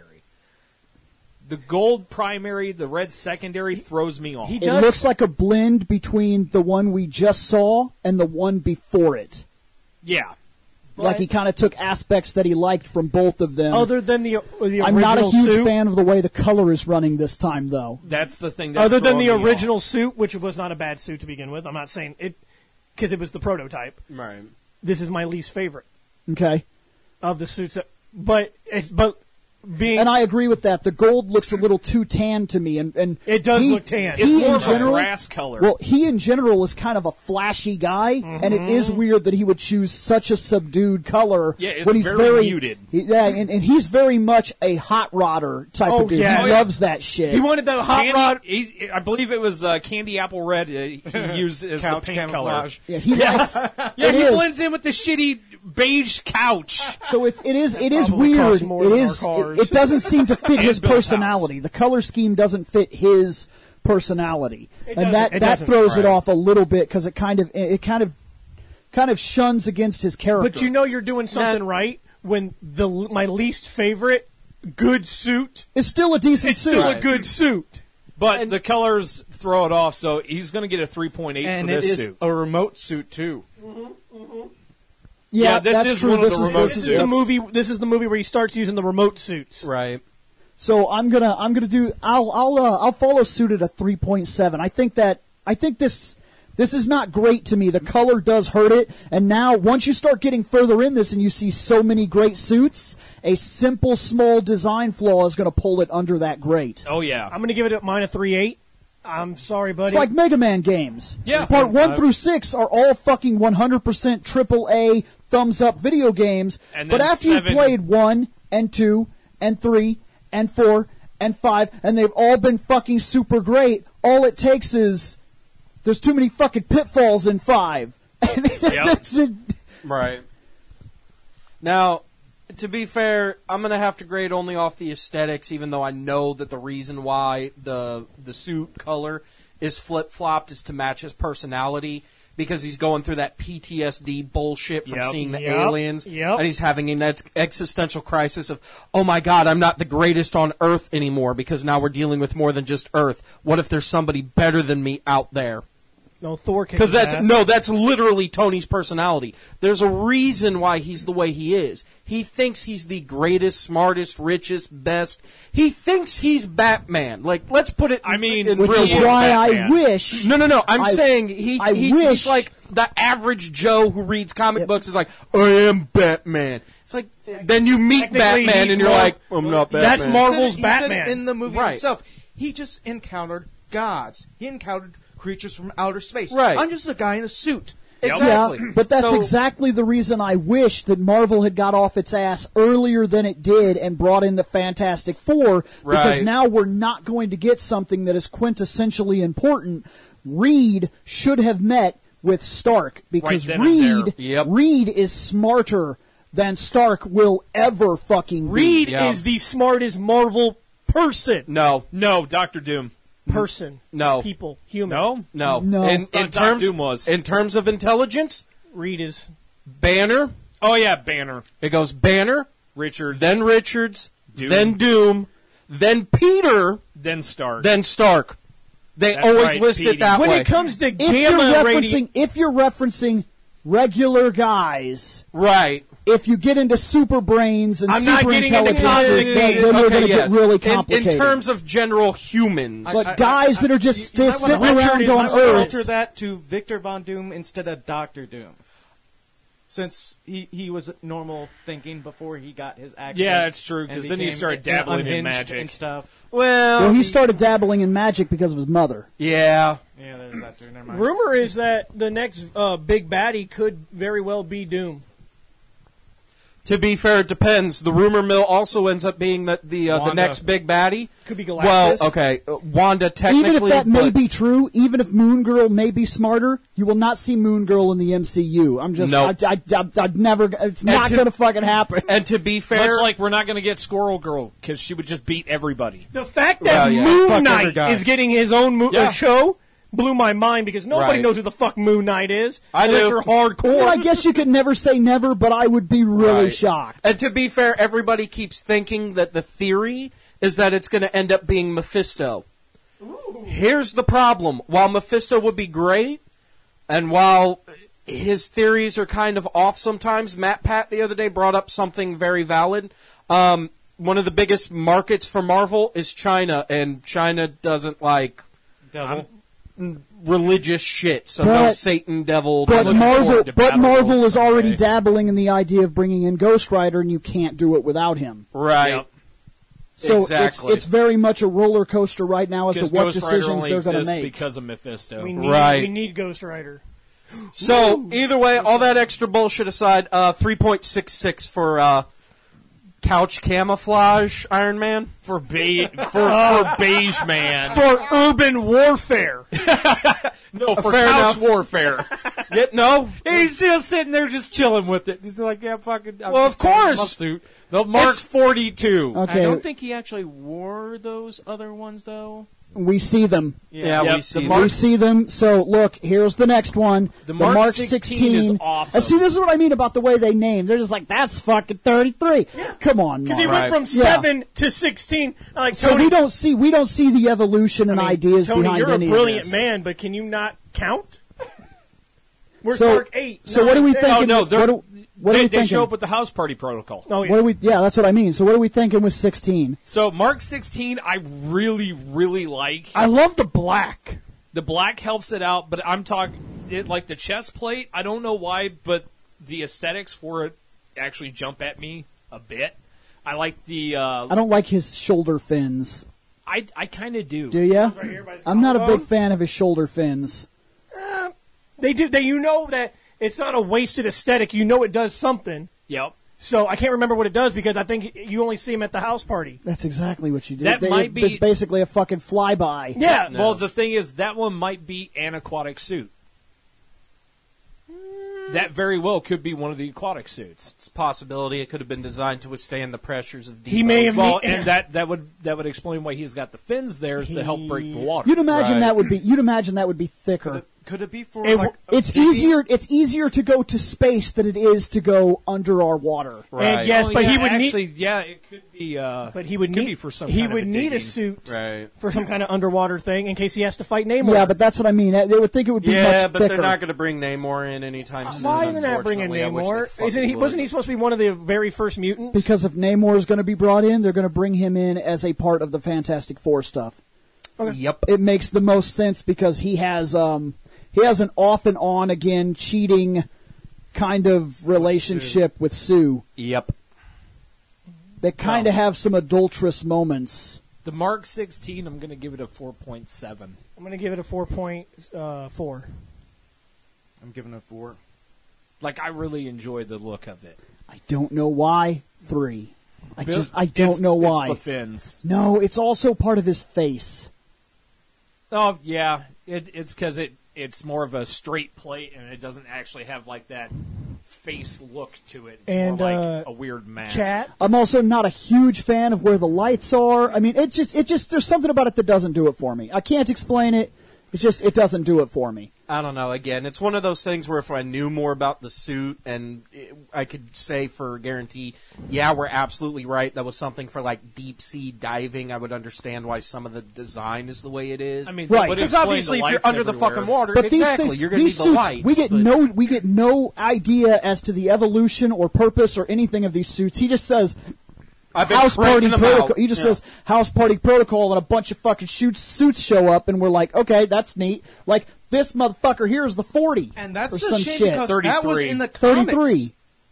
The gold primary, the red secondary throws me off. he It does. looks like a blend between the one we just saw and the one before it. yeah, Like he kind of took aspects that he liked from both of them. other than the the original I'm not a huge suit. fan of the way the color is running this time, though. that's the thing. That's Other than the throwing me original off. suit, which was not a bad suit to begin with. I'm not saying it because it was the prototype. Right. This is my least favorite Okay. of the suits. That, but it's but being And I agree with that. The gold looks a little too tan to me, and, and It does he- look tan. He It's more in of a general, brass color. Well, he in general is kind of a flashy guy, and it is weird that he would choose such a subdued color. Yeah, it's when he's very very muted. he- yeah, and, and he's very much a hot rodder type Oh, of dude. yeah. He Oh, yeah. loves that shit. he wanted that hot Candy, rod. he's, I believe it was uh, candy apple red. Uh, he used as the Couch paint camouflage. yeah, he likes. color. It Yeah, he is. blends in with the shitty beige couch. So it's it is it is probably weird. costs more It than is our cars. it, it doesn't seem to fit his Bill's personality. The color scheme doesn't fit his personality, It and doesn't- that it that doesn't. throws it Right. off a little bit because it kind of it kind of kind of shuns against his character. But you know you're doing something right when the my least favorite good suit. it's still a decent It's suit. still a Right. good suit. But the colors throw it off, so he's going to get a three point eight And for it this is suit. a remote suit too. Yeah, Yeah, this that's is true. one of this the is remote This this is is the suits. movie. This is the movie where he starts using the remote suits. Right. So I'm gonna I'm gonna do I'll I'll uh, I'll follow suit at a three point seven. I think that I think this This is not great to me. The color does hurt it. And now, once you start getting further in this and you see so many great suits, a simple, small design flaw is going to pull it under that great. Oh, yeah. I'm going to give it a minus three eight. I'm sorry, buddy. It's like Mega Man games. Yeah. Part one through six are all fucking one hundred percent triple A thumbs up video games. And But then after you've seven- played one and two and three and four and five, and they've all been fucking super great, all it takes is there's too many fucking pitfalls in five. And that's it. Right. Now, to be fair, I'm going to have to grade only off the aesthetics, even though I know that the reason why the the suit color is flip-flopped is to match his personality, because he's going through that P T S D bullshit from Yep. seeing the Yep. aliens, Yep. and he's having an ex- existential crisis of, oh my god, I'm not the greatest on Earth anymore, because now we're dealing with more than just Earth. What if there's somebody better than me out there? no Thor kicks Because that's ass. no, that's literally Tony's personality. There's a reason why he's the way he is. He thinks he's the greatest, smartest, richest, best. He thinks he's Batman. Like, let's put it. I in- mean, in Which real is words. why I Batman. wish. No, no, no. I'm I- saying he, I he wish- he's like the average Joe who reads comic Yep. books is like, I am Batman. It's like, then you meet Technically, Batman he's and you're Mar- like, I'm not Batman. That's Mar- Marvel's He said it Batman. in the movie Right. himself. He just encountered gods. He encountered creatures from outer space. Right. I'm just a guy in a suit. Exactly. Yeah, but that's So- exactly the reason I wish that Marvel had got off its ass earlier than it did and brought in the Fantastic Four, because Right. now we're not going to get something that is quintessentially important. Reed should have met with Stark, because Right then and Reed, there. Yep. Reed is smarter than Stark will ever fucking be. Reed Yeah. is the smartest Marvel person. No, No, Doctor Doom. Person. no, People. Human. No? no. No. In, in Thought Doc terms, Doom was. in terms of intelligence, Reed is. Banner. Oh, yeah, Banner. It goes Banner, Richards. then Richards, Doom. then Doom, then Peter, Then Stark. then Stark. They That's always right, list Petey. it that When way. it comes to If you're gamma radiation. referencing, if you're referencing regular guys, right. if you get into super brains and I'm not super getting into intelligences, then, then you're Okay, going to yes. get really In- complicated. In, terms of general humans. But I- I- guys I- that are just you- you st- might wanna- sitting Richard around is- on let's Earth. alter that to Victor Von Doom instead of Doctor Doom, since he, he was normal thinking before he got his accident. Yeah, that's true, 'cause and then he became started dabbling in unhinged magic. and stuff. well, Well, he started dabbling in magic because of his mother. yeah. Yeah, there's that too. Never mind. Rumor is that the next uh, big baddie could very well be Doom. To be fair, it depends. The rumor mill also ends up being that the uh, the Wanda. next big baddie. Could be Galactus. Well, okay, uh, Wanda technically. Even if that may but- be true, even if Moon Girl may be smarter, you will not see Moon Girl in the M C U. I'm just, Nope. I, I, I, I'd never, it's not to- going to fucking happen. And to be fair, Much like we're not going to get Squirrel Girl because she would just beat everybody. The fact that Well, yeah. Moon Fuck every Knight guy. is getting his own mo- Yeah. uh, show blew my mind, because nobody Right. knows who the fuck Moon Knight is. I unless do. you're hardcore. Well, I guess you could never say never, but I would be really Right. shocked. And to be fair, everybody keeps thinking that the theory is that it's going to end up being Mephisto. Here's the problem. While Mephisto would be great, and while his theories are kind of off sometimes, Matt Pat the other day brought up something very valid. Um, one of the biggest markets for Marvel is China, and China doesn't like Devil. religious shit, so no But- Satan, devil. But looking Marvel, forward to but Battle Marvel World is already someday. dabbling in the idea of bringing in Ghost Rider, and you can't do it without him. right. Yep. So Exactly. it's, it's very much a roller coaster right now as to Because what Ghost Rider decisions only they're going to exists make. because of Mephisto. we need, Right. we need Ghost Rider. So either way, all that extra bullshit aside, uh, three point six six for uh, couch camouflage Iron Man. for, be- for, for Beige Man. For urban warfare. no, for Fair couch enough. warfare. Yeah, no, He's still sitting there just chilling with it. He's like, yeah, fucking. I'm Well, just of course. my suit. The Mark It's- forty-two. Okay, I don't think he actually wore those other ones though. we see them. yeah, Yep, we see. the that. We see them. So look, here's the next one. The Mark sixteen is awesome. Uh, see, this is what I mean about the way they name. They're just like, that's fucking thirty-three. Come on, Because he Mark. went from Yeah. seven to sixteen. I'm like, So Tony, we don't see we don't see the evolution and I mean, ideas Tony, behind you're any a brilliant of this. man, but can you not count? Where's So, Mark eight? so what are we nine, thinking? Oh, no, with- they're- what do, what are they we they thinking? show up with the House Party Protocol. ten? Oh, yeah. What are we? Yeah, that's what I mean. So what are we thinking with sixteen? So Mark sixteen, I really, really like. I love the black. The black helps it out, but I'm talking it like the chest plate. I don't know why, but the aesthetics for it actually jump at me a bit. I like the. Uh, I don't like his shoulder fins. I I kind of do. Do ya? Right here by his I'm not a collarbone. big fan of his shoulder fins. They do. They you know that it's not a wasted aesthetic. You know it does something. Yep. So I can't remember what it does because I think you only see him at the house party. That's exactly what you did. That They- might be- It's basically a fucking flyby. Yeah. Well, the thing is, that one might be an aquatic suit. That very well could be one of the aquatic suits. It's a possibility it could have been designed to withstand the pressures of deep He may ocean. have- Well, Me- and that, that would that would explain why he's got the fins there is to help break the water. You'd imagine Right. that would be. You'd imagine that would be thicker. Could it, could it be for It like? w- a It's digging- easier. It's easier to go to space than it is to go under our water. Right. And yes, Oh, but yeah, he would actually, need. yeah, it could be. Uh, But he would could need. be for some. he kind would of a need a digging. suit Right. for some kind of underwater thing in case he has to fight Namor. Yeah, but that's what I mean. They would think it would be Yeah, much but thicker. they're not going to bring Namor in anytime soon. why are they not bringing unfortunately. I wish they Namor? fucking Isn't he? would. Wasn't he supposed to be one of the very first mutants? Because if Namor is going to be brought in, they're going to bring him in as a part of the Fantastic Four stuff. Yep. It makes the most sense because he has um he has an off and on again cheating kind of relationship with Sue. Yep. They kind of have some adulterous moments. The Mark sixteen, I'm going to give it a four point seven. I'm going to give it a four point four. I'm giving it a four. Like, I really enjoy the look of it. I don't know why. Three. I Bill- just I don't it's- know why. It's the fins. No, it's also part of his face. Oh yeah, it, it's because it it's more of a straight plate and it doesn't actually have like that face look to it. It's And, more like uh, a weird mask. Chat. I'm also not a huge fan of where the lights are. I mean, it just it just there's something about it that doesn't do it for me. I can't explain it. It just it doesn't do it for me. I don't know. Again, it's one of those things where if I knew more about the suit and it, I could say for guarantee, yeah, we're absolutely right. That was something for like deep sea diving. I would understand why some of the design is the way it is. I mean, Right. that would because explain obviously the if you're lights under the everywhere. fucking water, But exactly, these things, you're going to these need suits, the lights. we get but- no we get no idea as to the evolution or purpose or anything of these suits. He just says I've been house party cranking them protocol. out. He just Yeah. says house party protocol, and a bunch of fucking shoots, suits show up, and we're like, okay, that's neat. Like this motherfucker here is the forty, And that's or the some shame shit. because that was thirty-three. in the comics. thirty-three.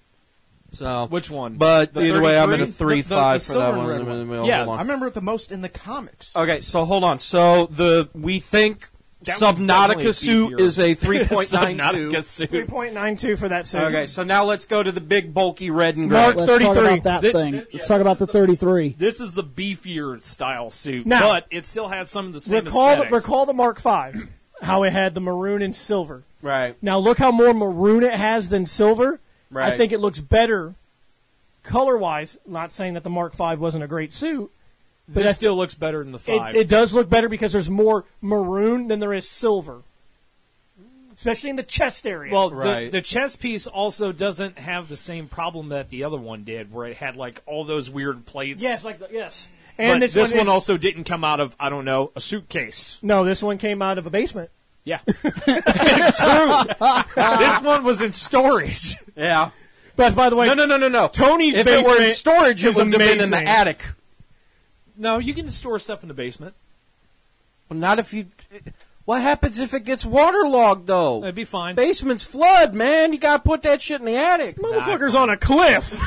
So Which one? But The either way, I'm at a thirty-three? three The- the- five the for that silver one. red Let me- one. let me- Yeah. hold I on. remember it the most in the comics. Okay, so hold on. So the we think That one's definitely Subnautica suit beefier. is a three point nine Subnautica two. suit. three point nine two for that suit. Okay, so now let's go to the big bulky red and Mark gray. Let's talk thirty-three. about that Th- thing. th- Let's yeah, talk about the this is the- thirty-three. This is the beefier style suit, Now- but it still has some of the same Recall the, aesthetics. recall the Mark five, how it had the maroon and silver. Right. Now look how more maroon it has than silver. I Right. think it looks better color wise. Not saying that the Mark five wasn't a great suit. But This that's- still looks better than the It, five. it does look better because there's more maroon than there is silver, especially in the chest area. Well, Right. the, the chest piece also doesn't have the same problem that the other one did, where it had like all those weird plates. yes, like the, yes. but And this, this, one, is- also didn't come out of I don't know a suitcase. no, this one came out of a basement. Yeah, it's true. This one was in storage. Yeah. But by the way, No, no, no, no, no. Tony's if it were in basement storage, it is would have been in the amazing. attic. No, you can store stuff in the basement. Well, not if you. What happens if it gets waterlogged, though? That'd be fine. Basements flood, man. You gotta put that shit in the attic. motherfucker's on a cliff.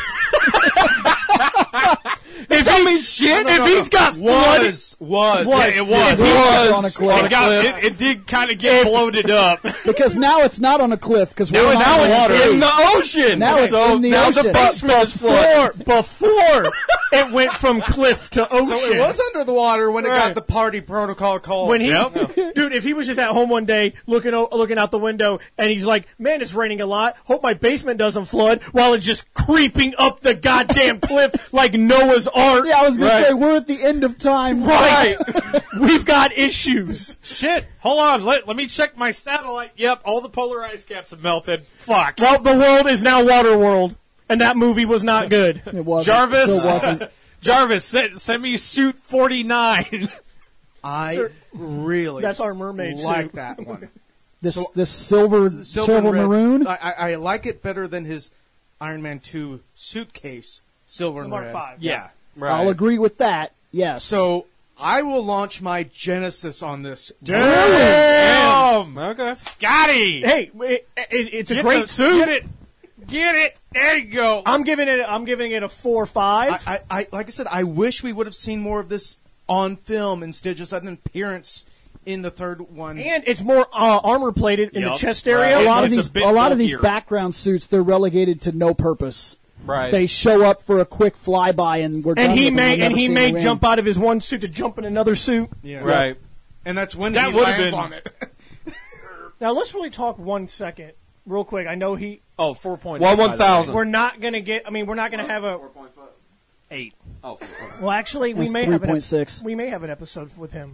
If he means shit, if he's got flood, Was was Yeah, it was. It was on a cliff. It, got, it, it did kind of get bloated up. Because now it's not on a cliff because we're now, on now the it's water. in the ocean. Now it's so in the now ocean. the basement is flooded. before before it went from cliff to ocean. so it was under the water when it Right. got the party protocol call. When he, Yep. dude, if he was just at home one day looking o- looking out the window and he's like, "Man, it's raining a lot. Hope my basement doesn't flood," while it's just creeping up the goddamn cliff like Noah's Ark. Yeah, I was going Right. to say we're at the end of time. Right. We've got issues. Shit. Hold on. Let, let me check my satellite. Yep, all the polar ice caps have melted. Fuck. Well, the world is now Waterworld, and that movie was not good. It wasn't. Jarvis. It still wasn't. Jarvis, send, send me suit forty-nine. I Sir, really That's our mermaid like suit. that one. This So- this silver Silver silver, and red. maroon. I, I, I like it better than his Iron Man two suitcase, silver The and Mark red. Five. Yeah. Right. I'll agree with that. Yes. So I will launch my Genesis on this. Damn! Okay. Scotty! Hey, it, it, it's a Get great the- suit. Get it! Get it! There you go! I'm giving it. I'm giving it a four five. I, I, I, like I said, I wish we would have seen more of this on film instead of just an appearance in the third one. And it's more uh, armor plated in Yup. the chest Right. area. A lot of It's a these, bit a lot of these bulkier. background suits, they're relegated to no purpose. Right. They show up for a quick flyby, and we're done And he with them. may We'll and never he see may them again. jump out of his one suit to jump in another suit. Yeah. Right. And that's when That he would have lands been- on it. Now let's really talk one second, real quick. I know he. Oh, four point One one thousand. We're not gonna get. I mean, we're not gonna have a. eight. Oh, okay. Well, actually, we That's may have an. three point six. We may have an episode with him.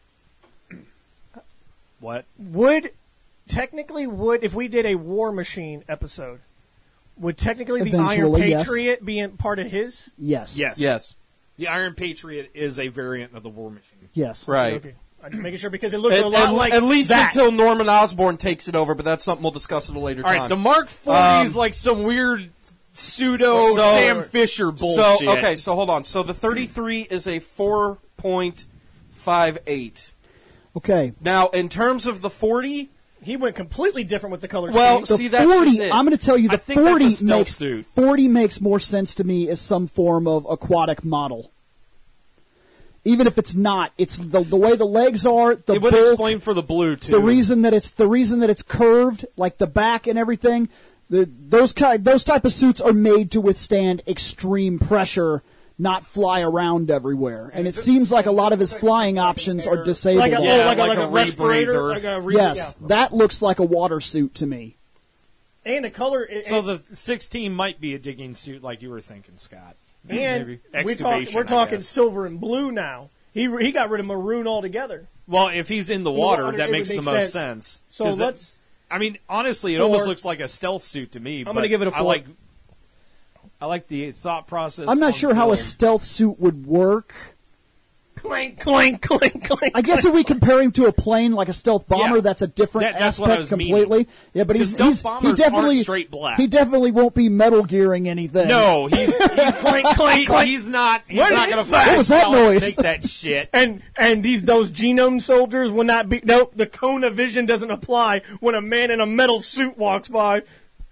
What? Would technically would if we did a War Machine episode, would technically the Iron Eventually, yes. Patriot be in part of his? Yes. Yes. Yes. The Iron Patriot is a variant of the War Machine. Yes. Right. Okay. I'm just making sure because it looks At, a lot at- like at least that. until Norman Osborn takes it over, but that's something we'll discuss at a later All time. right, the Mark forty Um, is like some weird pseudo So- Sam Fisher bullshit. So okay, so hold on. So the thirty-three is a four point five eight. Okay. Now, in terms of the forty, He went completely different with the color Well, scheme. The See, that's forty, just it. I'm going to tell you, I the think that's a forty stealth makes suit. forty makes more sense to me as some form of aquatic model. Even if it's not, it's the the way the legs are, the it would bulk, explain for the blue too. the reason that it's the reason that it's curved, like the back and everything. The, those kind, those type of suits are made to withstand extreme pressure, not fly around everywhere. And it seems like a lot of his flying options are disabled. like a, Yeah, oh, like, like a, like a a respirator, rebreather. like a re- Yes, that looks like a water suit to me. yeah. And the color. It, So it- the sixteen might be a digging suit, like you were thinking, Scott. and Maybe. we talk, Excavation, we're I talking guess. silver and blue now. He he got rid of maroon altogether. Well, if he's in the water, water, that it makes would the make most sense. sense. So 'Cause it- let's. I mean, honestly, it Four. almost looks like a stealth suit to me. I'm but gonna give it a I four. like, I like the thought process. I'm not on sure how a build. stealth suit would work. Clank, clank, clank, clank. I guess if we compare him to a plane like a stealth bomber, Yeah. that's a different That- that's what I aspect was completely. meaning. Yeah, but he's, 'Cause stealth he's he bombers definitely aren't straight black. he definitely won't be metal gearing anything. No, he's he's, clank, clank, he- clank. he's not. He's What not is going to that? What was that noise? Take that shit. And and these those genome soldiers will not be. No, the cone of vision doesn't apply when a man in a metal suit walks by.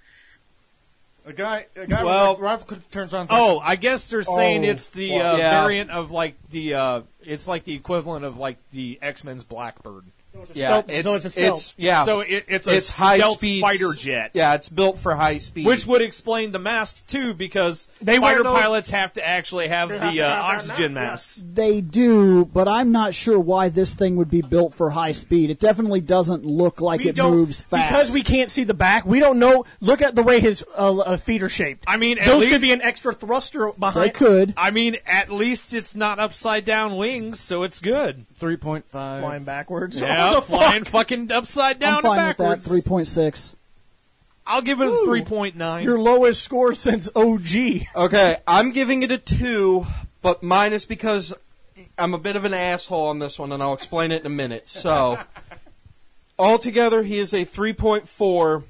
A guy, a guy Well- with a rifle turns on. Oh, I guess they're saying Oh, it's the uh, yeah. variant of like the. Uh, it's like the equivalent of like the X Men's Blackbird. yeah, stealth- it's, so it's a stealth. it's yeah, So it, it's a it's high stealth speed fighter jet. Yeah, it's built for high speed. Which would explain the mask too, because They wear fighter those- pilots have to actually have They the have to uh, have that oxygen mask, yeah. masks. They do, but I'm not sure why this thing would be built for high speed. It definitely doesn't look like We it don't- moves fast. because we can't see the back. We don't know. Look at the way his uh, uh, feet are shaped. I mean, at those least- could be an extra thruster They behind. could. I mean, at least it's not upside down wings, so it's good. three point five. flying backwards. Yeah, What the flying fuck? fucking upside down I'm fine and with that. backwards. three point six. I'll give it a Ooh. three point nine. Your lowest score since O G. Okay, I'm giving it a two, but mine is because I'm a bit of an asshole on this one, and I'll explain it in a minute. So, altogether, he is a three point four.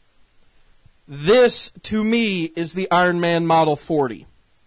This, to me, is the Iron Man Model forty.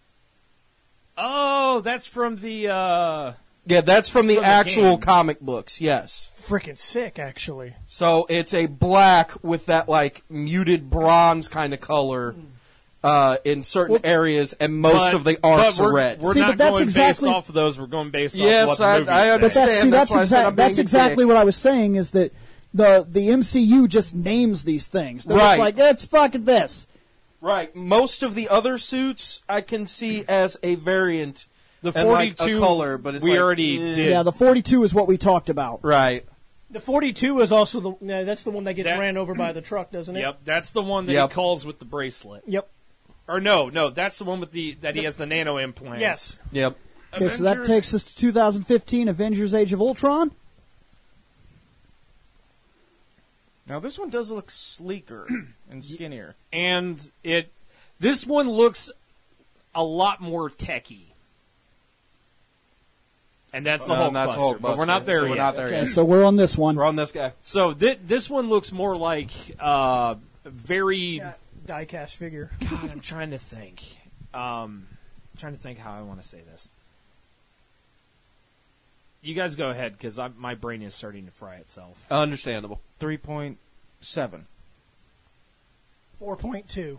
Oh, that's from the. Uh, Yeah, that's from the From the actual games. comic books, yes. Freaking sick, actually. So it's a black with that, like, muted bronze kind of color uh, in certain Well, areas, and most but- of the arcs but we're, are red. We're See, not but that's going exactly- based off of those. We're going based Yes, off what I- the movies I say. But that's understand. see, That's that's, why I said exact, I'm being that's a exactly dick. what I was saying. Is that the the M C U just names these things? They're just Right. like, it's fucking this. Right. Most of the other suits I can see as a variant. The and, like, forty-two a color, but it's we like, already eh. did. Yeah, the forty-two is what we talked about. Right. The forty-two is also the. Yeah, that's the one that gets That- ran over by the truck, doesn't it? Yep, that's the one that Yep. he calls with the bracelet. Yep. Or no, no, that's the one with the that he has the nano implants. Yes. Yep. Okay, so that Avengers- takes us to two thousand fifteen Avengers: Age of Ultron. Now this one does look sleeker and skinnier. and it this one looks a lot more techy. And that's the Uh, whole and that's Hulkbuster, but we're not Hulkbuster, there so yet. we're not there Okay, yet. so we're on this one. We're on this guy. So thi- this one looks more like uh, very. Yeah, die-cast figure. God, I'm trying to think. Um, I'm trying to think how I want to say this. You guys go ahead because my brain is starting to fry itself. Understandable. Three point seven. Four point two.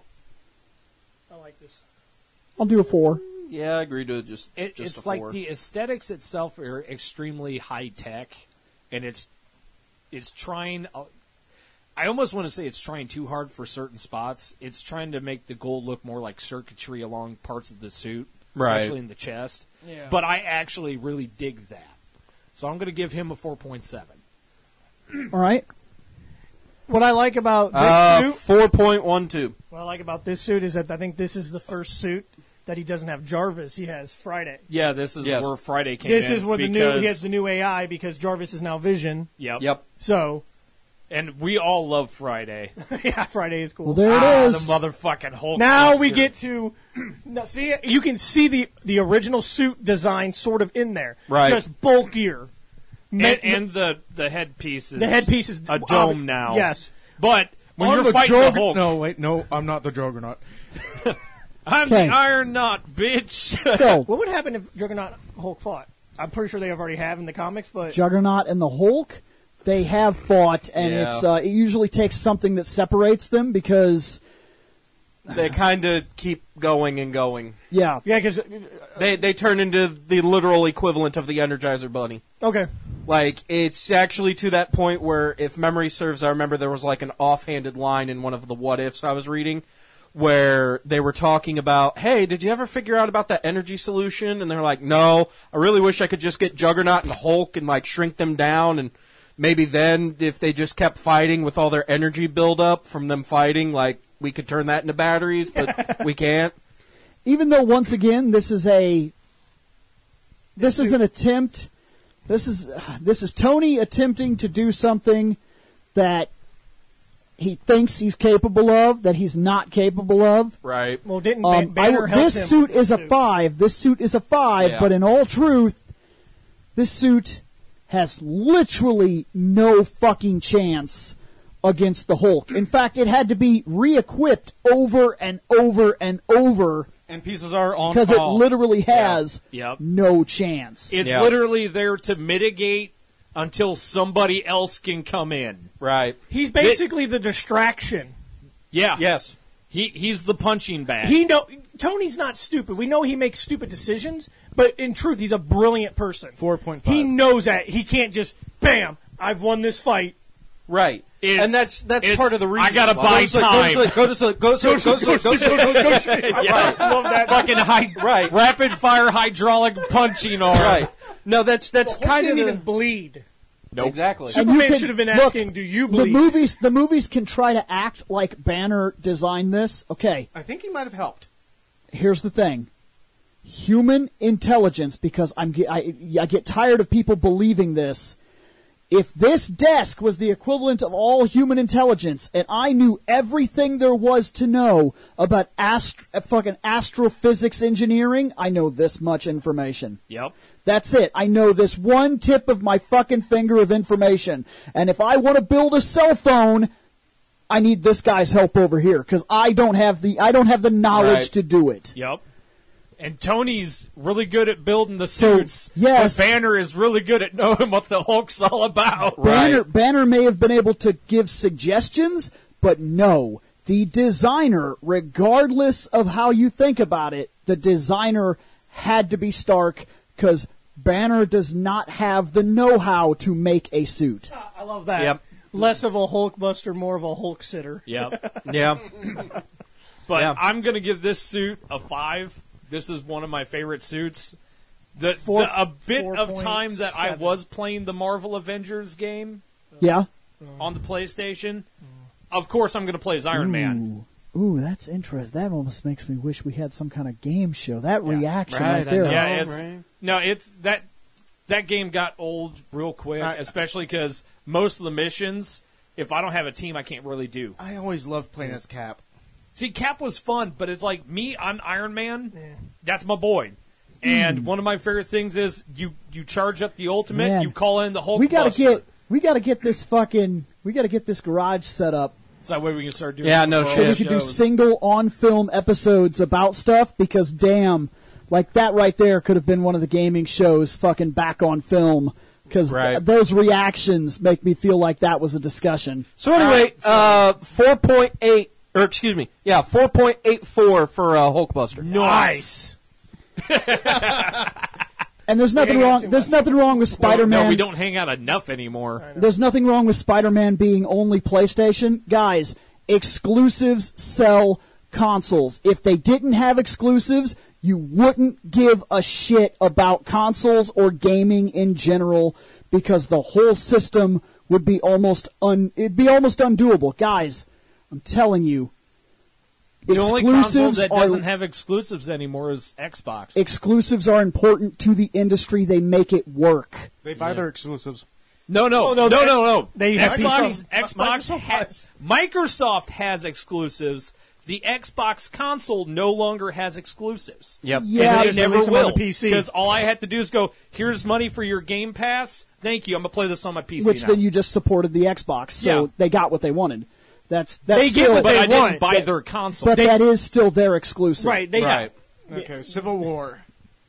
I like this. I'll do a four. Yeah, I agree to just, It, just it's a like four. the aesthetics itself are extremely high tech, and it's it's trying. Uh, I almost want to say it's trying too hard for certain spots. It's trying to make the gold look more like circuitry along parts of the suit, Right. especially in the chest. Yeah. But I actually really dig that, so I'm going to give him a four point seven. All right. What I like about this Uh, suit, four point one two. what I like about this suit is that I think this is the first suit that he doesn't have Jarvis. He has Friday. Yeah, this is Yes. where Friday came This in. is where the because, new he has the new A I because Jarvis is now Vision. Yep. Yep. So And we all love Friday. yeah, Friday is cool. Well, there ah, it is. the motherfucking Hulk. Now we Buster. get to now see you can see the the original suit design sort of in there, Right. Just bulkier. Ma- and, and the the headpiece is the headpiece is a dome now. Yes, But when I'm you're the fighting Jugger- the Hulk, No, wait, no, I'm not the Juggernaut. I'm Okay. the Iron Knot, bitch. So, what would happen if Juggernaut Hulk fought? I'm pretty sure they have already have in the comics, but Juggernaut and the Hulk, they have fought, and Yeah. it's uh, it usually takes something that separates them because, They kind of keep going and going. yeah, yeah, because They they turn into the literal equivalent of the Energizer Bunny. okay, Like, it's actually to that point where, if memory serves, I remember there was like an offhanded line in one of the what ifs I was reading where they were talking about, hey, did you ever figure out about that energy solution? And they're like, no, I really wish I could just get Juggernaut and Hulk and like shrink them down, and maybe then if they just kept fighting with all their energy buildup from them fighting, like we could turn that into batteries, but we can't. even though once again this is a this is an attempt this is this is Tony attempting to do something that he thinks he's capable of that he's not capable of. Right. well, didn't Um, Ban- Banner I, help this him suit with is a suit? five. This suit is a five, Yeah. but in all truth, this suit has literally no fucking chance against the Hulk. In fact, it had to be re-equipped over and over and over And pieces are on because it call. literally has Yep. no chance. It's Yeah. literally there to mitigate until somebody else can come in. Right. He's basically the distraction. Yeah. Yes. He he's the punching bag. He know Tony's not stupid. We know he makes stupid decisions, but in truth, he's a brilliant person. four point five. He knows that he can't just bam. I've won this fight. Right. It's- and that's that's it's- part of the reason. I gotta why- buy Go to sleep, time. Go to sleep. Go to sleep. Go to sleep. Go to sleep. Go to sleep. Yeah. Love that. Fucking high, Right. rapid fire hydraulic punching arm. Right. No, that's that's Hulk kind of didn't the, even bleed. Nope. exactly. And you Superman can- should have been look, asking, "Do you The believe?" movies, the movies can try to act like Banner designed this. Okay, I think he might have helped. here's the thing: human intelligence. Because I'm, ge- I, I get tired of people believing this. If this desk was the equivalent of all human intelligence, and I knew everything there was to know about ast- uh, fucking astrophysics engineering, I know this much information. Yep. That's it. I know this one tip of my fucking finger of information. And if I want to build a cell phone, I need this guy's help over here because I don't have the I don't have the knowledge Right. to do it. Yep. And Tony's really good at building the So, suits. yes. But Banner is really good at knowing what the Hulk's all about. Banner Banner may have been able to give suggestions, but no. The designer, regardless of how you think about it, the designer had to be Stark because Banner does not have the know-how to make a suit. I love that. Yep. Less of a Hulk buster, more of a Hulk sitter. Yep. Yeah. But Yeah. I'm going to give this suit a five. This is one of my favorite suits. The, Four- the a bit four of point time that I seven. was playing the Marvel Avengers game Yeah? on the PlayStation, of course I'm going to play as Iron Man. Ooh. Ooh, that's interesting. That almost makes me wish we had some kind of game show. That reaction Right, right, I there. know. Yeah, Oh, it's right. no, it's that that game got old real quick, I- especially because most of the missions, if I don't have a team, I can't really do. I always loved playing as Cap. See, Cap was fun, but it's like me, I'm Iron Man. That's my boy. And one of my favorite things is you you charge up the ultimate, Man. you call in the Hulk. We gotta Buster. get we gotta get this fucking we gotta get this garage set up So that way we can start doing. Yeah, some no pro so we shit. could do shows. single on film episodes about stuff because damn, Like that right there could have been one of the gaming shows fucking back on film because Right. th- those reactions make me feel like that was a discussion. So anyway, uh, four point eight, or excuse me, yeah, four point eight four for uh, Hulkbuster. Nice. And there's nothing hang out wrong. too There's much. nothing wrong with Spider-Man. No, we don't hang out enough anymore. There's nothing wrong with Spider-Man being only PlayStation. Guys, exclusives sell consoles. If they didn't have exclusives, you wouldn't give a shit about consoles or gaming in general because the whole system would be almost un it'd be almost undoable. Guys, I'm telling you, The only console exclusives that are doesn't have exclusives anymore is Xbox. exclusives are important to the industry. They make it work. They buy their exclusives. No, no, Oh, no, no, they- no, no. they have Xbox, P C. Xbox, Microsoft has, Microsoft has exclusives. The Xbox console no longer has exclusives. Yep. Yeah, and just they never release them on will. the P C. Because all I have to do is go, here's money for your Game Pass. Thank you. I'm going to play this on my P C Which now. then you just supported the Xbox, so Yeah. they got what they wanted. That's that's They get still, what but they I didn't want. buy That- their console. but that is still their exclusive. Right. They Right. Okay, Civil War.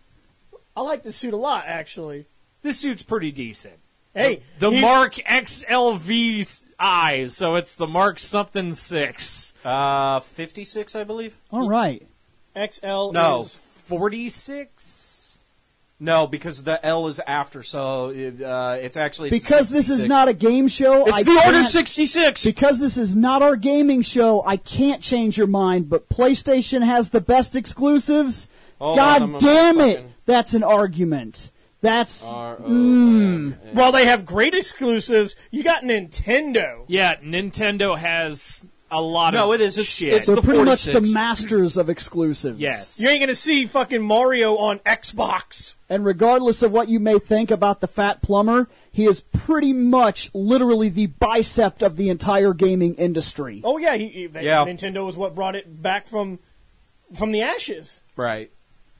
I like this suit a lot, actually. This suit's pretty decent. Hey, The he- Mark X L V I, so it's the Mark something six. Uh, fifty-six, I believe. All right. X L No. is forty-six? No, because the L is after, so it, uh, it's actually it's Because this is sixty-six. not a game show, It's I the Order can't- sixty-six. Because this is not our gaming show, I can't change your mind. But PlayStation has the best exclusives. Hold God on, I'm damn gonna it! fucking- That's an argument. That's R O mm, N. While they have great exclusives, you got Nintendo. Yeah, Nintendo has a lot No, of it is. It's- shit. it's- they're the pretty much the forty-six. masters of exclusives. yes. You ain't gonna see fucking Mario on Xbox. And regardless of what you may think about the Fat Plumber, he is pretty much literally the bicep of the entire gaming industry. Oh yeah, he, he, they- Yeah. Nintendo is what brought it back from from the ashes. Right.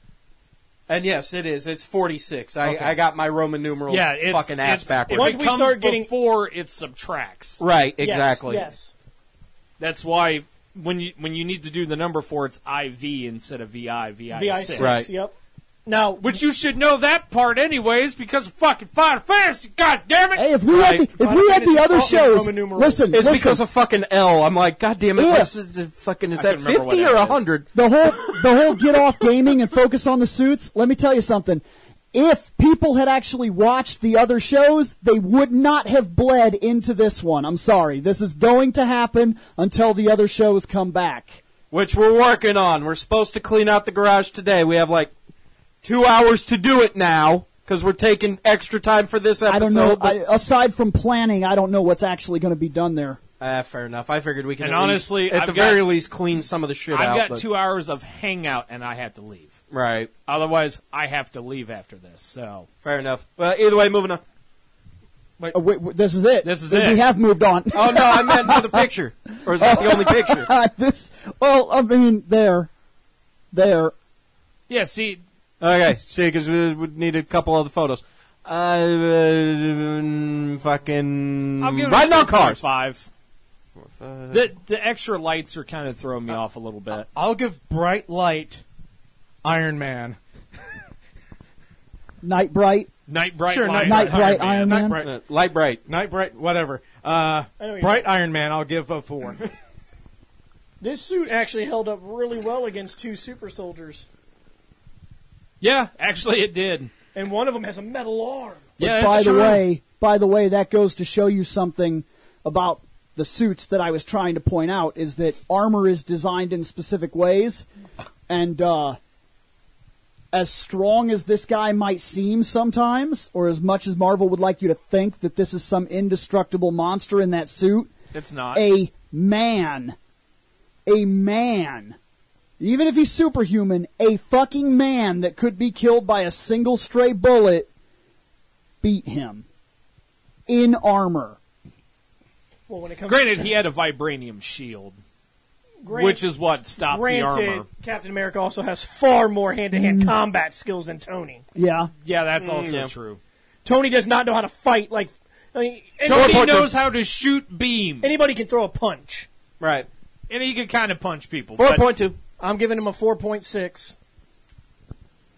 And yes, it is. It's forty-six. I, Okay. I got my Roman numerals Yeah, it's, fucking ass it's, backwards. If Once it we comes start getting- before, it subtracts. Right, Yes, exactly. Yes. That's why when you when you need to do the number for it's I V instead of V I, V I V I six. six. Right. Yep. Now, Which you should know that part anyways because of fucking Final Fantasy. God damn it! Hey, if we Right. had the, if Final we had the Fantasy other taught me shows, Roman numerals. listen, It's listen, because of fucking L. I'm like, God damn it! Yeah. What's the, the fucking is I that couldn't remember fifty what or that a is. hundred? the whole the whole get off gaming and focus on the suits. Let me tell you something. If people had actually watched the other shows, they would not have bled into this one. I'm sorry. This is going to happen until the other shows come back. Which we're working on. We're supposed to clean out the garage today. We have like two hours to do it now because we're taking extra time for this episode. I don't know. but- I, aside from planning, I don't know what's actually going to be done there. Ah, fair enough. I figured we can And at honestly, least, at I've the got- very least, clean some of the shit I've out. got but- two hours of hangout and I have to leave. Right. Otherwise, I have to leave after this. So Fair enough. Well, either way, moving on. Uh, wait, wait, this is it. This is we it. have moved on. Oh no, I meant for the picture. Or is that the only picture? this. Well, I mean, there, there. yeah, see, Okay, see, because we would need a couple other photos. Uh, uh, fucking I'll give it riding a on cars. five. The the extra lights are kind of throwing me off a little bit. I'll give Bright Light Iron Man. Night Bright. Night Bright, Sure, Light, Night Bright Iron Night Man. Bright, Uh, light bright. Night Bright, whatever. Uh, I know what Bright you're Iron Man, I'll give a four. this suit actually held up really well against two super soldiers, Yeah, actually, it did. and one of them has a metal arm. But Yeah, by that's the true. way, by the way, that goes to show you something about the suits that I was trying to point out is that armor is designed in specific ways, and uh, as strong as this guy might seem sometimes, or as much as Marvel would like you to think that this is some indestructible monster in that suit, It's not. a man, a man, even if he's superhuman, a fucking man that could be killed by a single stray bullet beat him in armor. Well, when it comes Granted, he had a vibranium shield, Grant- which is what stopped the granted, armor. Captain America also has far more hand-to-hand combat skills than Tony. Yeah. Yeah, that's also yeah. true. Tony does not know how to fight. Like, I mean, Tony anybody, knows how to shoot beam, anybody can throw a punch. Right. and he can kind of punch people. Four but point two. I'm giving him a four point six.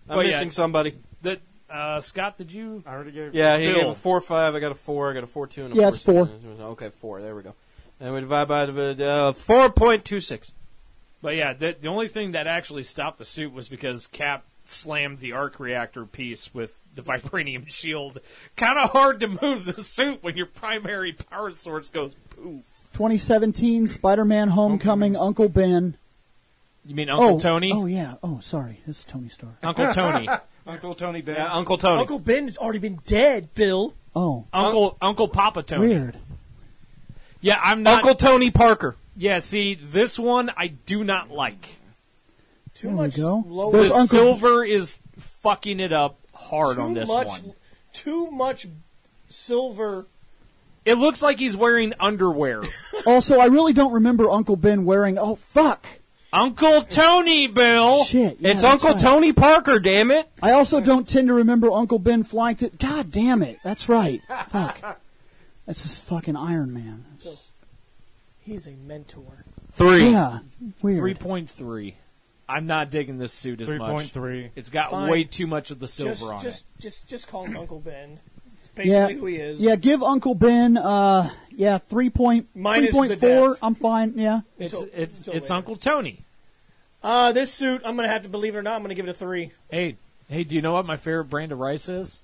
I'm Well, yeah. missing somebody. That uh, Scott, did you? I already gave. Yeah, he Bill. gave a four five. I got a four. I got a four two and a Yeah, four it's four. seven. Okay, four. There we go. And we divide by the uh, four point two six. But yeah, the, the only thing that actually stopped the suit was because Cap slammed the arc reactor piece with the vibranium shield. Kind of hard to move the suit when your primary power source goes poof. twenty seventeen Spider-Man Homecoming, Uncle Ben. You mean Uncle oh, Tony? Oh, yeah. Oh, sorry. This is Tony Stark. Uncle Tony. Uncle Tony Ben. Yeah, Uncle Tony. Uncle Ben has already been dead, Bill. Oh, Uncle Uncle Papa Tony. weird. Yeah, I'm not. Uncle Tony Parker. Yeah, see, this one I do not like. Too There we much go. low. There's The Uncle- silver is fucking it up hard too on this much, one. Too much silver. It looks like he's wearing underwear. Also, I really don't remember Uncle Ben wearing. Oh, fuck. Uncle Tony, Bill. Shit. yeah, It's that's Uncle right. Tony Parker, damn it. I also don't tend to remember Uncle Ben flying to. God damn it. That's right. Fuck. That's just fucking Iron Man. He's a mentor. Three. Yeah. Weird. Three point three. I'm not digging this suit as Three much. point three. It's got Fine. way too much of the silver Just, on just, it. just, just call him Uncle Ben. It's basically Yeah. who he is. Yeah, give Uncle Ben, uh, yeah, three point, Minus three the point four. death. I'm fine, yeah. It's Until- it's until it's later. Uncle Tony. Uh, this suit, I'm gonna have to believe it or not. I'm gonna give it a three. Hey, hey, do you know what my favorite brand of rice is?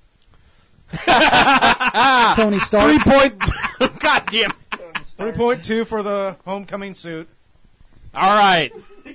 Tony Stark. Three point. God damn. Three point two for the homecoming suit. All right.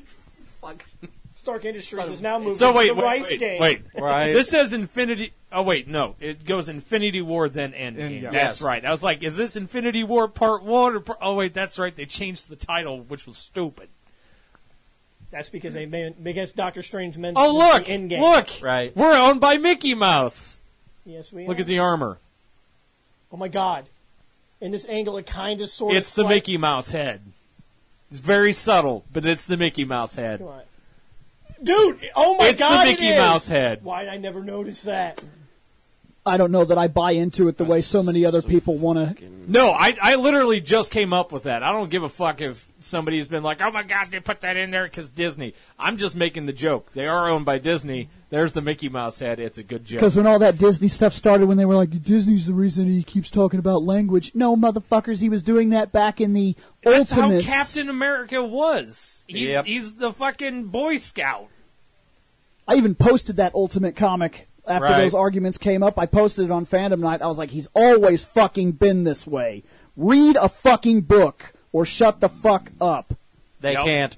Stark Industries is now moving So wait, to the wait, rice wait, game. wait. Right. This says Infinity. Oh wait, no. It goes Infinity War then Endgame. End- yeah. That's Yes. right. I was like, is this Infinity War Part One or? Part, oh wait, that's right. They changed the title, which was stupid. That's because they made, because Doctor Strange meant Oh look, the end game. look. Right. We're owned by Mickey Mouse. Yes, we. Look are. at the armor. Oh my God! In this angle, it kind of sort of. It's the slight- Mickey Mouse head. It's very subtle, but it's the Mickey Mouse head. Come on. Dude! Oh my It's the God! Mickey it is. Mouse head. Why did I never notice that? I don't know that I buy into it the way so many other people want to. No, I, I literally just came up with that. I don't give a fuck if somebody's been like, oh my God, they put that in there because Disney. I'm just making the joke. They are owned by Disney. There's the Mickey Mouse head. It's a good joke. Because when all that Disney stuff started, when they were like, Disney's the reason he keeps talking about language. No, motherfuckers, he was doing that back in the That's Ultimates. how Captain America was. He's, Yep. he's the fucking Boy Scout. I even posted that Ultimate comic after Right. those arguments came up. I posted it on Fandom Night. I was like, he's always fucking been this way. Read a fucking book or shut the fuck up. They Yep. can't.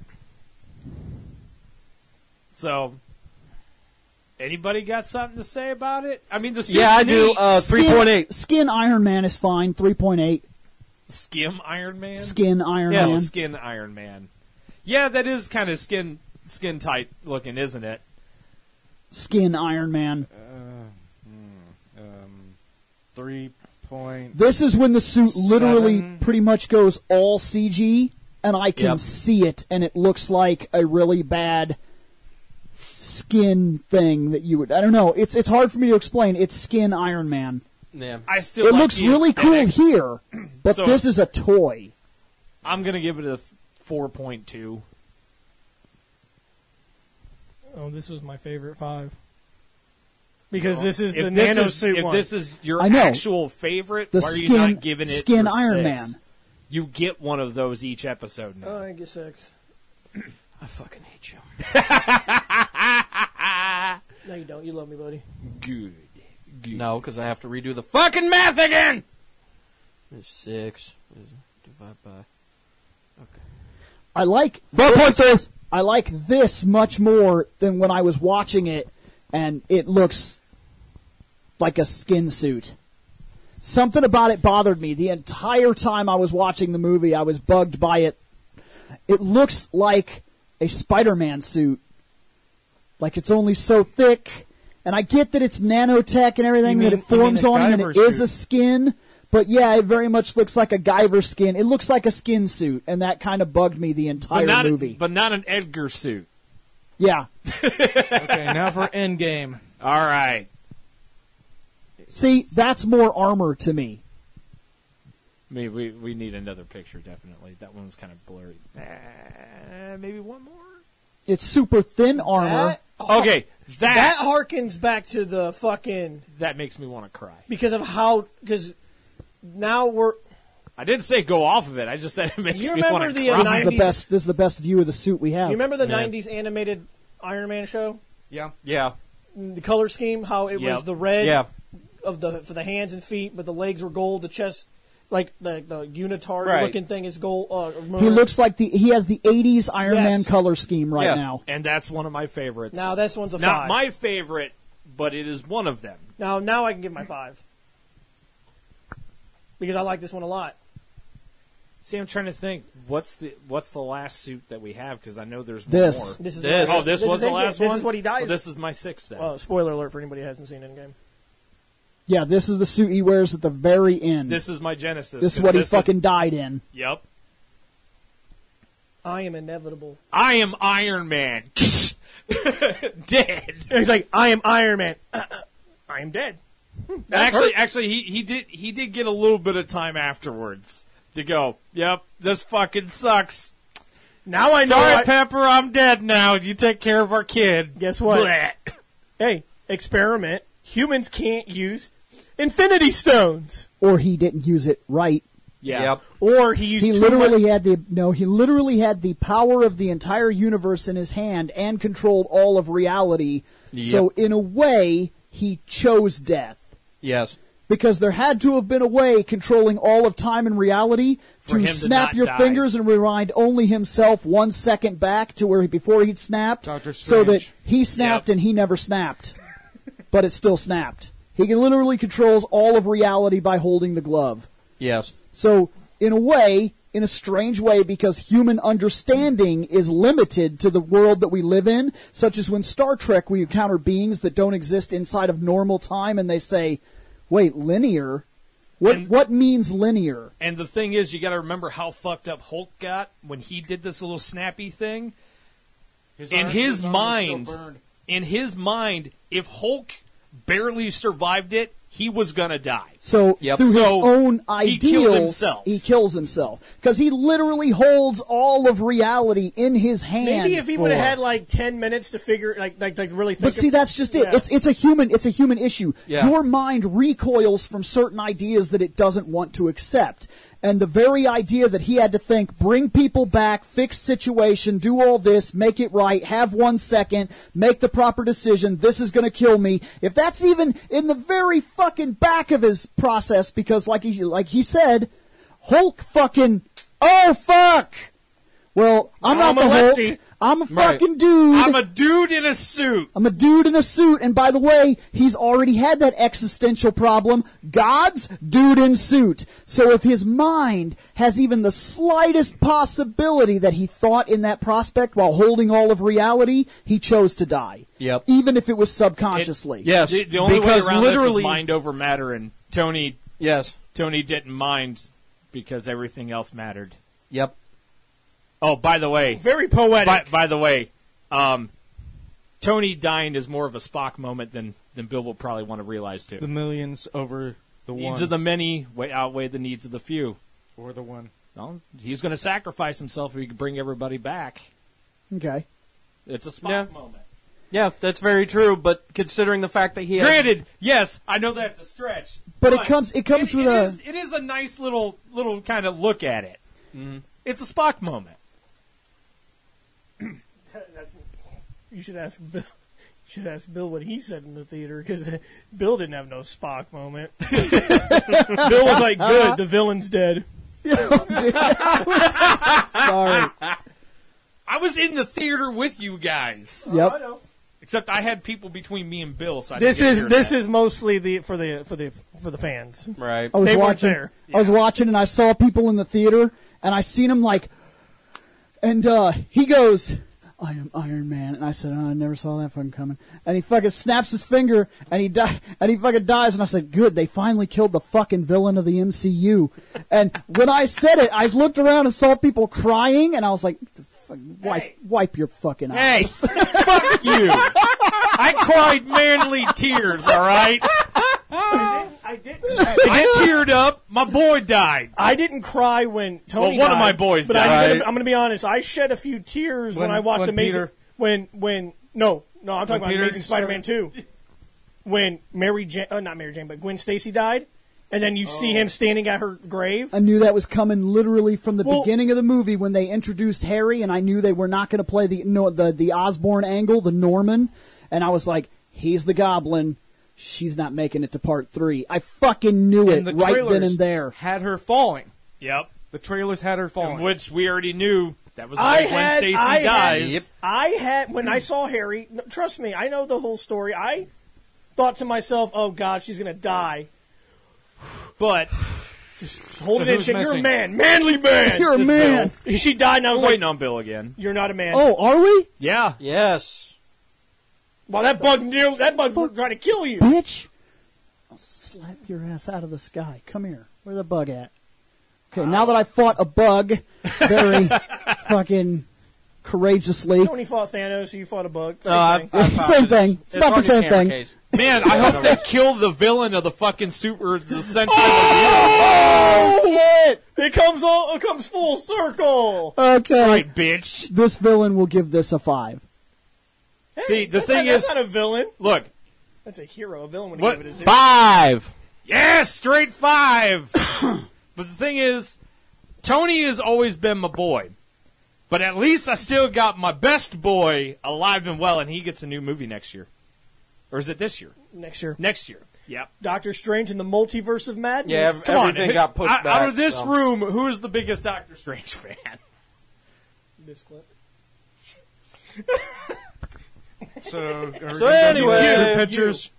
So, anybody got something to say about it? I mean, the suit's Yeah, I do. neat. Uh, three point eight. Skin Iron Man is fine. three point eight. Skim Iron Man? Skin Iron Yeah, Man. skin Iron Man. Yeah, that is kind of skin skin tight looking, isn't it? Skin Iron Man. Um, three point. This is when the suit literally Seven. pretty much goes all C G, and I can Yep. see it, and it looks like a really bad skin thing that you would. I don't know. It's it's hard for me to explain. It's Skin Iron Man. Yeah. I still It like looks the really cool aesthetics. here, but So- this is a toy. I'm gonna give it a four point two. Oh, this was my favorite five. Because this is If the this nano is, suit if one. this is your I know. actual favorite, The why are you skin, not giving it skin your Iron six? Man. You get one of those each episode now. Oh, I guess six. I fucking hate you. No, you don't. You love me, buddy. Good. Good. No, because I have to redo the fucking math again. There's six. Divide by. Okay. I like Four point this. I like this much more than when I was watching it, and it looks like a skin suit. Something about it bothered me. The entire time I was watching the movie, I was bugged by it. It looks like a Spider-Man suit. Like it's only so thick. And I get that it's nanotech and everything, You that mean- it forms you mean a on him and it Guyver is a suit. skin. But yeah, it very much looks like a Guyver skin. It looks like a skin suit, and that kind of bugged me the But entire not, movie. but not an Edgar suit. yeah. Okay, now for Endgame. All right. See, that's more armor to me. Maybe we, we need another picture, definitely. That one's kind of blurry. Uh, maybe one more? It's super thin armor. Okay, That That harkens back to the fucking that makes me want to cry. because of how because now we're I didn't say go off of it. I just said it makes You me remember want to the, cry. uh, This is the nineties best. This is the best view of the suit we have. you remember the Yeah. nineties animated Iron Man show? Yeah. Yeah. The color scheme, how it Yep. was the red Yeah. of the for the hands and feet, but the legs were gold, the chest like the the unitard Right. looking thing is gold. Uh, He looks like the he has the eighties Iron Yes. Man color scheme right Yeah. now. And that's one of my favorites. now this one's a Not five. my favorite, but it is one of them. Now now I can give my five. Because I like this one a lot. See, I'm trying to think. What's the what's the last suit that we have? Because I know there's This. more. This is This. The, Oh, this, was is the last this one. is what he dies. Well, this is my sixth then. Well, spoiler alert for anybody who hasn't seen Endgame. Yeah, this is the suit he wears at the very end. this is my Genesis. This is 'cause what he this fucking died in. Yep. I am inevitable. I am Iron Man. Dead. And he's like, I am Iron Man. I am dead. Actually, actually, he, he did he did get a little bit of time afterwards to go. Yep, this fucking sucks. Now I know. Sorry, I- Pepper, I'm dead now. You take care of our kid. Guess what? Blech. Hey, experiment. Humans can't use Infinity Stones. Or he didn't use it right. Yeah. Yep. Or he used He too literally much. had the no. He literally had the power of the entire universe in his hand and controlled all of reality. Yep. So in a way, he chose death Yes. because there had to have been a way controlling all of time and reality For him to to snap not your die. fingers and rewind only himself one second back to where he, before he'd snapped, Doctor so that Strange. he snapped Yep. and he never snapped, but it still snapped. He can literally controls all of reality by holding the glove. Yes. So, in a way, in a strange way, because human understanding is limited to the world that we live in, such as when Star Trek we encounter beings that don't exist inside of normal time and they say, wait, linear? What And- what means linear? And the thing is, you got to remember how fucked up Hulk got when he did this little snappy thing. His In arms- his arms still mind, burned. in his mind, if Hulk barely survived it, he was gonna die. So, Yep. through So, his own he ideals, killed himself. he kills himself. Because he literally holds all of reality in his hand. Maybe if he would have for- had like ten minutes to figure, like, like, like really think. But see, of- that's just it. Yeah. It's it's a human it's a human issue. Yeah. Your mind recoils from certain ideas that it doesn't want to accept. And the very idea that he had to think, bring people back, fix situation, do all this, make it right, have one second, make the proper decision, this is going to kill me. If that's even in the very fucking back of his process, because like he like he said, Hulk fucking oh fuck. Well, I'm I'm not a the Hulk. lefty. I'm a Right. fucking dude. I'm a dude in a suit. I'm a dude in a suit, and by the way, he's already had that existential problem. God's dude in suit. So if his mind has even the slightest possibility that he thought in that prospect while holding all of reality, he chose to die. Yep. Even if it was subconsciously. Yes. The, the only because way around literally. this is mind over matter, and Tony Yes. Tony didn't mind because everything else mattered. Yep. Oh, by the way, very poetic. by, by the way, um, Tony dying is more of a Spock moment than, than Bill will probably want to realize too. The millions over the needs one. of the many way outweigh the needs of the few. or the one. Well, he's going to sacrifice himself if he can bring everybody back. Okay. It's a Spock Yeah. moment. Yeah, that's very true. But considering the fact that he has, Granted, yes, I know that's a stretch, But it comes- it comes it, with it a- is- it is a nice little little kind of look at it. It's a Spock moment. That's- you should ask Bill. You should ask Bill what he said in the theater because Bill didn't have no Spock moment. Bill was like, "Good, the villain's dead." Sorry. I was in the theater with you guys, Yep. I know. except I had people between me and Bill. So I This didn't get is to hear this that. is mostly the for the for the for the fans. right? I was They weren't watching. there. I was watching, and I saw people in the theater, and I seen him like, and uh, he goes, "I am Iron Man," and I said, oh, "I never saw that fucking coming." And he fucking snaps his finger, and he die, and he fucking dies. And I said, "Good, they finally killed the fucking villain of the M C U." And when I said it, I looked around and saw people crying, and I was like, "The fuck, "Wipe, Hey. wipe your fucking Hey, eyes." fuck you! I cried manly tears. All right, I didn't. I teared up. My boy died. I didn't cry when Tony. Well, one of died, my boys but died. I'm, Right. gonna, I'm gonna be honest. I shed a few tears when, When- I watched when Amazing. Peter- When when no No, I'm talking When about Peter Amazing Spider-Man two. When Mary Jane, oh, not Mary Jane, but Gwen Stacy died, and then you see him standing at her grave. I knew that was coming literally from the Well- beginning of the movie when they introduced Harry, and I knew they were not going to play the no, the the Osborn angle, the Norman, and I was like, he's the Goblin. She's not making it to part three. I fucking knew it And the right then trailers and there. had her falling. Yep. The trailers had her falling. Which we already knew that was I like when had, Stacy I dies. Had, I had when I saw Harry. no, Trust me, I know the whole story. I thought to myself, "Oh God, she's gonna die." But Hold So it in, who's Chin. You're a missing? man, manly man. You're a This man. She died, and I was we're like, waiting on Bill again. "You're not a man." Oh, are we? Yeah. Yes. Well, that bug knew. That bug was trying to kill you. Bitch. I'll slap your ass out of the sky. Come here. Where's the bug at? Okay, now that I fought a bug very fucking courageously. When he fought Thanos, you fought a bug. Same No, I've, thing. I've found Same it. thing. It's about on the your same camera thing. case. Man, I hope they kill the villain of the fucking super the century. Oh, shit! It comes all. It comes full circle. Okay. Right, bitch. This villain will give this a five. Hey, See, the that's thing not, is- that's not a villain. Look, That's a hero. A villain would What- give it a zero. Five. yeah, straight five. But the thing is, Tony has always been my boy. But at least I still got my best boy alive and well, and he gets a new movie next year. Or is it this year? Next year, Next year. Yep. Doctor Strange in the Multiverse of Madness. Yeah, ev- Come on, everything who- got pushed out, back. out of this so. room, who is the biggest Doctor Strange fan? This clip. So, are we So gonna do anyway, group you- pictures.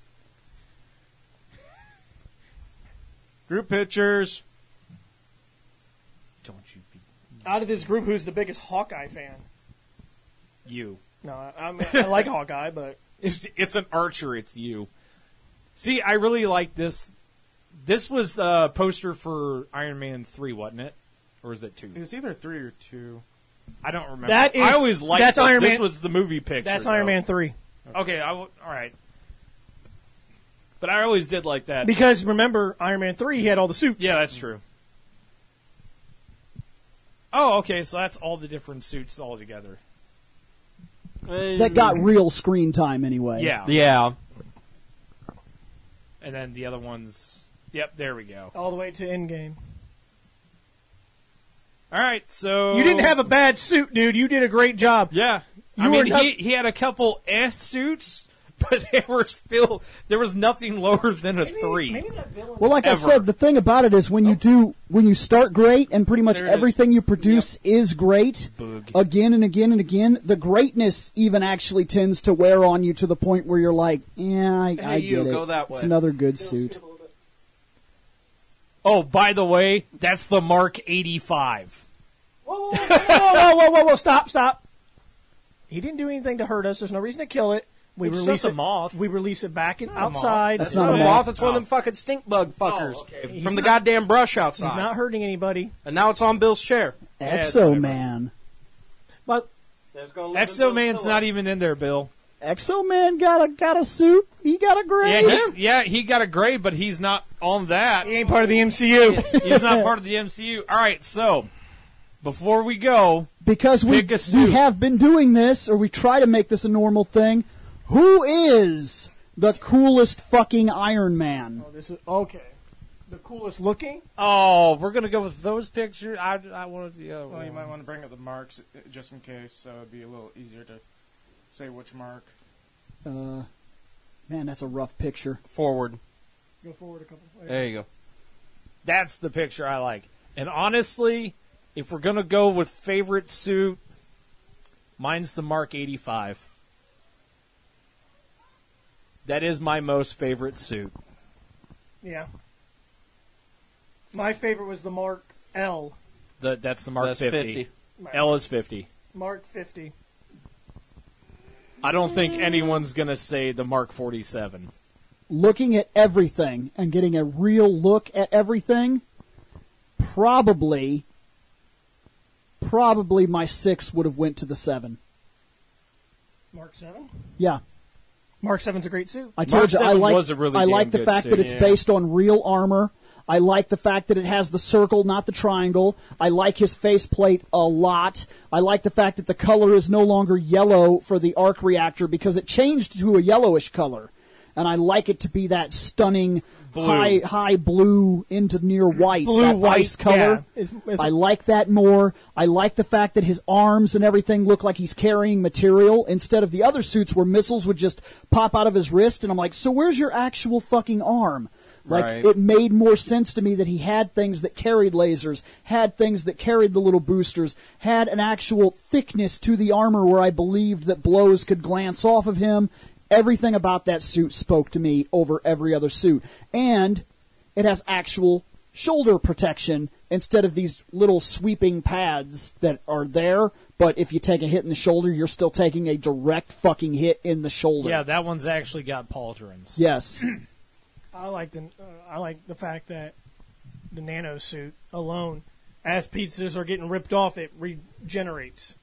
Group pictures. Don't you be Out of this group, who's the biggest Hawkeye fan? you. No, I, I, mean, I like Hawkeye, but It's, it's an archer. It's you. See, I really like this. This was a poster for Iron Man three, wasn't it? Or is it two? It was either three or two. I don't remember. That is- I always liked that's this. Iron This Man- was the movie picture. that's Iron though. Man three. Okay, I w- all right. But I always did like that. Because remember, Iron Man three, he had all the suits. Yeah, that's true. Oh, okay, so that's all the different suits all together. That got real screen time anyway. Yeah. Yeah. And then the other ones. Yep, there we go. all the way to Endgame. All right, so You didn't have a bad suit, dude. You did a great job. Yeah, I You were mean not- he he had a couple S suits, but they were still there was nothing lower than a three. Maybe that villain. Well, like I Ever. said, the thing about it is when you do, when you start great and pretty much There it is. everything you produce is great, Boog. again and again and again, the greatness even actually tends to wear on you to the point where you're like, yeah, I, Hey, I you, get it. go that It's way. another good suit. Oh, by the way, that's the Mark eighty-five. Whoa, whoa, whoa, whoa, whoa, whoa, whoa, whoa, stop, stop. He didn't do anything to hurt us. There's no reason to kill it. We It's release just a it. moth. We release it back in, not a moth. outside. That's It's not Not a a moth. moth. It's one of Oh. them fucking stink bug fuckers Oh, okay. He's from the not- goddamn brush outside. He's not hurting anybody. And now it's on Bill's chair. it's Exo whatever. Man. But Exo Man's not even in there, Bill. Exo Man got a got a suit. He got a Yeah, grade. he, yeah, he got a grade, but he's not on that. he ain't part of the M C U. He's not part of the M C U. All right, so before we go, Because we Pick a suit. we have been doing this, or we try to make this a normal thing. Who is the coolest fucking Iron Man? Oh, this is okay. The coolest looking. oh, we're gonna go with those pictures. I, I wanted the other Well, one. you might want to bring up the marks uh, just in case, so it'd be a little easier to say which mark. Uh, man, that's a rough picture. Forward. Go forward a couple. There you go. That's the picture I like. And honestly, if we're gonna go with favorite suit, mine's the Mark eighty-five. That is my most favorite suit. Yeah. My favorite was the Mark L. The, that's the Mark That's fifty. fifty. L is fifty. Mark fifty. I don't think anyone's gonna say the Mark forty-seven. Looking at everything and getting a real look at everything, probably, probably my six would have went to the seven. Mark seven. Yeah, Mark seven's a great suit. I told you I seven like. was a really I damn like the good fact suit. that it's Yeah. based on real armor. I like the fact that it has the circle, not the triangle. I like his faceplate a lot. I like the fact that the color is no longer yellow for the arc reactor because it changed to a yellowish color. And I like it to be that stunning Blue. high high blue into near white, Blue, that white, ice color. yeah. It's- it's- I like that more. I like the fact that his arms and everything look like he's carrying material instead of the other suits where missiles would just pop out of his wrist. And I'm like, so where's your actual fucking arm? Like, Right. it made more sense to me that he had things that carried lasers, had things that carried the little boosters, had an actual thickness to the armor where I believed that blows could glance off of him. Everything about that suit spoke to me over every other suit. And it has actual shoulder protection instead of these little sweeping pads that are there, but if you take a hit in the shoulder, you're still taking a direct fucking hit in the shoulder. Yeah, that one's actually got pauldrons. Yes. I like the uh, I like the fact that the nano suit alone, as pizzas are getting ripped off, it regenerates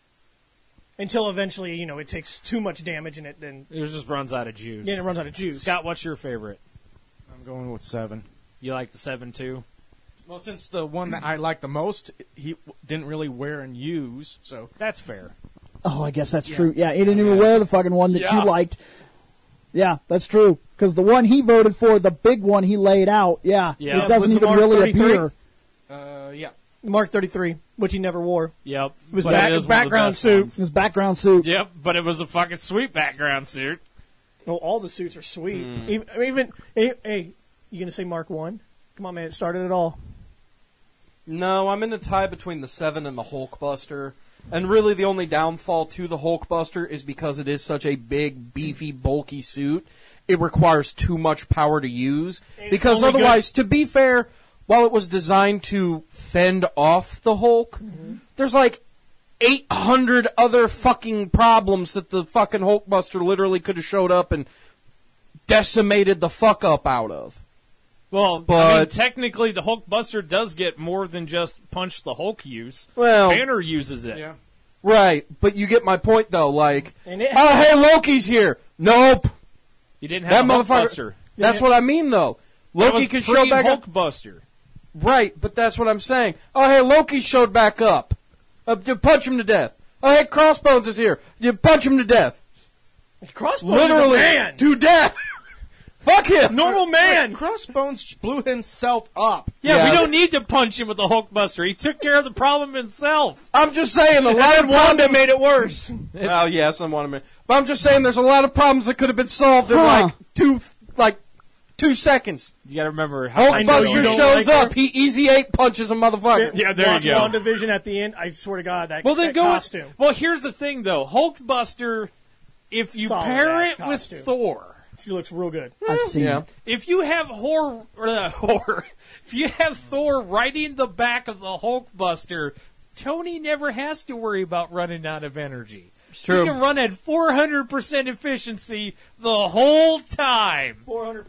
until eventually, you know, it takes too much damage and it then It just runs out of juice. then it runs out of juice. Scott, what's your favorite? I'm going with seven. You like the seven too? Well, since the one that I like the most, he w- didn't really wear and use, so That's fair. Oh, I guess that's true. Yeah, he didn't even wear the fucking one that Yeah. you liked. Yeah, that's true. Because the one he voted for, the big one he laid out, yeah, Yeah. it doesn't Was the even Mark really thirty-three? appear. uh, yeah. Mark thirty-three, which he never wore. Yep. It was But back- it is one of the background best suit. ones. His background suit. Yep, but it was a fucking sweet background suit. No, all the suits are sweet. Hmm. Even, even hey, hey, you gonna say Mark one? Come on, man, it started it all. No, I'm in a tie between the seven and the Hulkbuster. And really the only downfall to the Hulkbuster is because it is such a big, beefy, bulky suit. It requires too much power to use. It's Because only otherwise, to be fair, while it was designed to fend off the Hulk, Mm-hmm. there's like eight hundred other fucking problems that the fucking Hulkbuster literally could have showed up and decimated the fuck up out of. Well, I mean, But- technically, the Hulkbuster does get more than just punch the Hulk use. Well, Banner uses it. Yeah. right, but you get my point though, like, And it oh, hey, Loki's here. Nope. You didn't That have a motherfucker. Hulkbuster. That's what I mean, though. That Loki was could show back up. Hulkbuster. Right, but that's what I'm saying. Oh, hey, Loki showed back up. Uh, to punch him to death. Oh, hey, Crossbones is here. You punch him to death. Crossbones Literally is a man. to death. Fuck him. Normal man. Crossbones blew himself up. Yeah, Yes. we don't need to punch him with the Hulkbuster. He took care of the problem himself. I'm just saying a lot of And Wanda problems. made it worse. Well, yes, I'm one of But I'm just saying there's a lot of problems that could have been solved in Huh. like two, like two seconds. You got to remember how I know you Hulkbuster don't shows like her. up. He easy eight punches a motherfucker. Yeah, there Watch you go. WandaVision at the end. I swear to God, that, Well, then that go. costume. With, well, here's the thing, though. Hulkbuster, if you Solid pair ass it with costume. Thor, She looks real good. I've seen Yeah. it. if you have horror, uh, horror, if you have Thor riding the back of the Hulkbuster, Tony never has to worry about running out of energy. It's true. He can run at four hundred percent efficiency the whole time. four hundred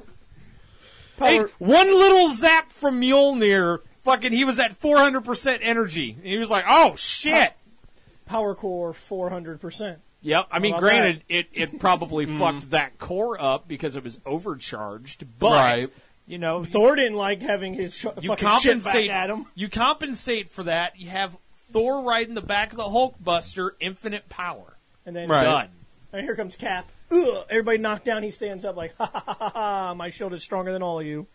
Hey, power. one little zap from Mjolnir, fucking, he was at four hundred percent energy. He was like, oh, shit. Power core four hundred percent. Yep. I mean, about granted, it, it probably fucked that core up because it was overcharged, but, Right. you know, Thor didn't like having his sh- you fucking shit back compensate, at him. you compensate for that. You have Thor riding the back of the Hulkbuster, infinite power. And then Right. Done. and here comes Cap. Ugh, everybody knocked down. He stands up like, ha ha ha ha ha. My shield is stronger than all of you.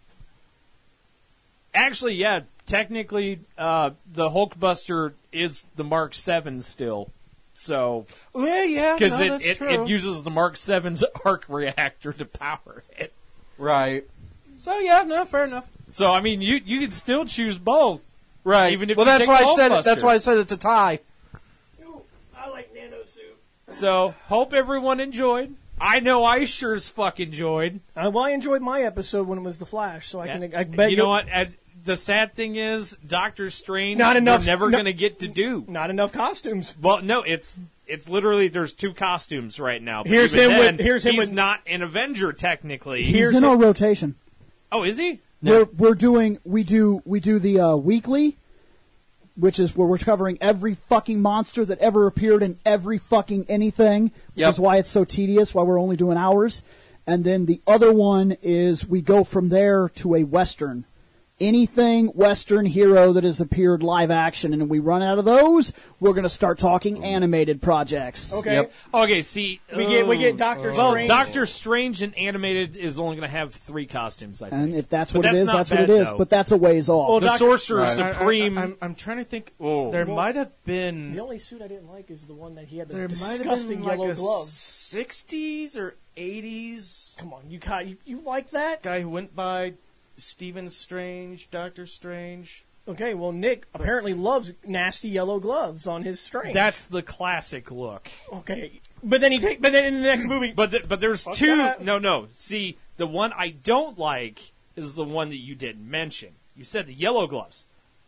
Actually, yeah, technically, uh, the Hulkbuster is the Mark seven still. So, Yeah, yeah. because no, it, that's it, true. it uses the Mark seven's arc reactor to power it. Right. So yeah, no, fair enough. So, I mean, you you can still choose both. Right. Even if well, you that's take why the I said it. Hulkbuster. That's why I said it's a tie. Ooh, I like Nano Suit. So, hope everyone enjoyed. I know I sure as fuck enjoyed. Uh, well, I enjoyed my episode when it was The Flash, so I can. Yeah. I bet you know what? And the sad thing is, Doctor Strange, Not enough- we're never no- going to get to do. Not enough costumes. Well, no, it's it's literally there's two costumes right now. But Here's even him with- then, here's him he's with- not an Avenger technically. Here's He's in it. our rotation. Oh, is he? We're we're doing we do we do the uh, weekly, which is where we're covering every fucking monster that ever appeared in every fucking anything. Which Yep. is why it's so tedious. Why we're only doing hours. And then the other one is we go from there to a western, anything Western hero that has appeared live action, and if we run out of those, we're going to start talking animated projects. Okay. Yep. Okay, see, We get we get oh, Doctor well, Strange. Doctor Strange and animated is only going to have three costumes. I think. And if that's But what it is, not that's what bad, it is. though. But that's a ways off. Well, the Doc- Sorcerer I- I- Supreme. I, am I'm trying to think. Oh. There Well, might have been. The only suit I didn't like is the one that he had the There might have disgusting been like yellow a gloves. sixties or eighties Come on, you got you, you like that? guy who went by Stephen Strange, Doctor Strange. Okay, well Nick apparently loves nasty yellow gloves on his Strange. That's the classic look. okay. But then he take, but then in the next movie, But th- but there's Fuck two. that. No, no. See, the one I don't like is the one that you didn't mention. You said the yellow gloves.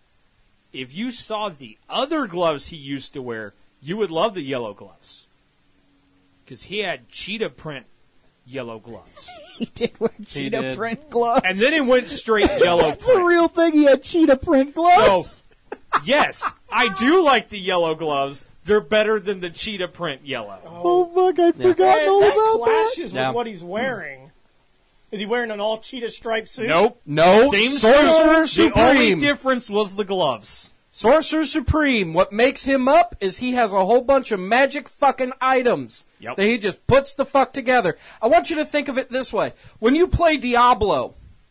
If you saw the other gloves he used to wear, you would love the yellow gloves. Because he had cheetah print yellow gloves. He did wear cheetah did. print gloves. And then it went straight yellow That's a print. real thing. He had cheetah print gloves. So, yes, I do like the yellow gloves. They're better than the cheetah print yellow. Oh, fuck, I'd Man, forgotten all that about that. clashes Yeah. with what he's wearing. Is he wearing an all cheetah striped suit? Nope. No, Same Sorcerer suit. The only Supreme. difference was the gloves. Sorcerer Supreme. What makes him up is he has a whole bunch of magic fucking items Yep. that he just puts the fuck together. I want you to think of it this way: when you play Diablo,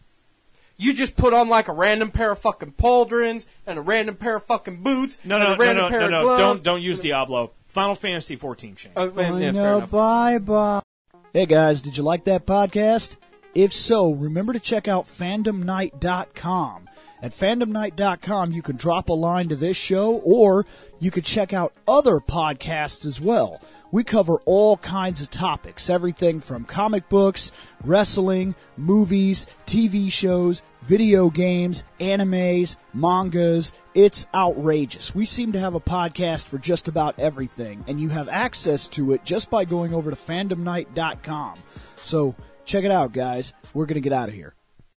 you just put on like a random pair of fucking pauldrons and a random pair of fucking boots. No, and no, a no, random no, pair no, of no. gloves. Don't don't use Diablo. Final Fantasy fourteen change. Oh, man, yeah, I fair know, enough. bye bye. Hey guys, did you like that podcast? If so, remember to check out fandom night dot com. At fandom night dot com, you can drop a line to this show, or you could check out other podcasts as well. We cover all kinds of topics, everything from comic books, wrestling, movies, T V shows, video games, animes, mangas. It's outrageous. We seem to have a podcast for just about everything, and you have access to it just by going over to fandom night dot com. So check it out, guys. We're going to get out of here.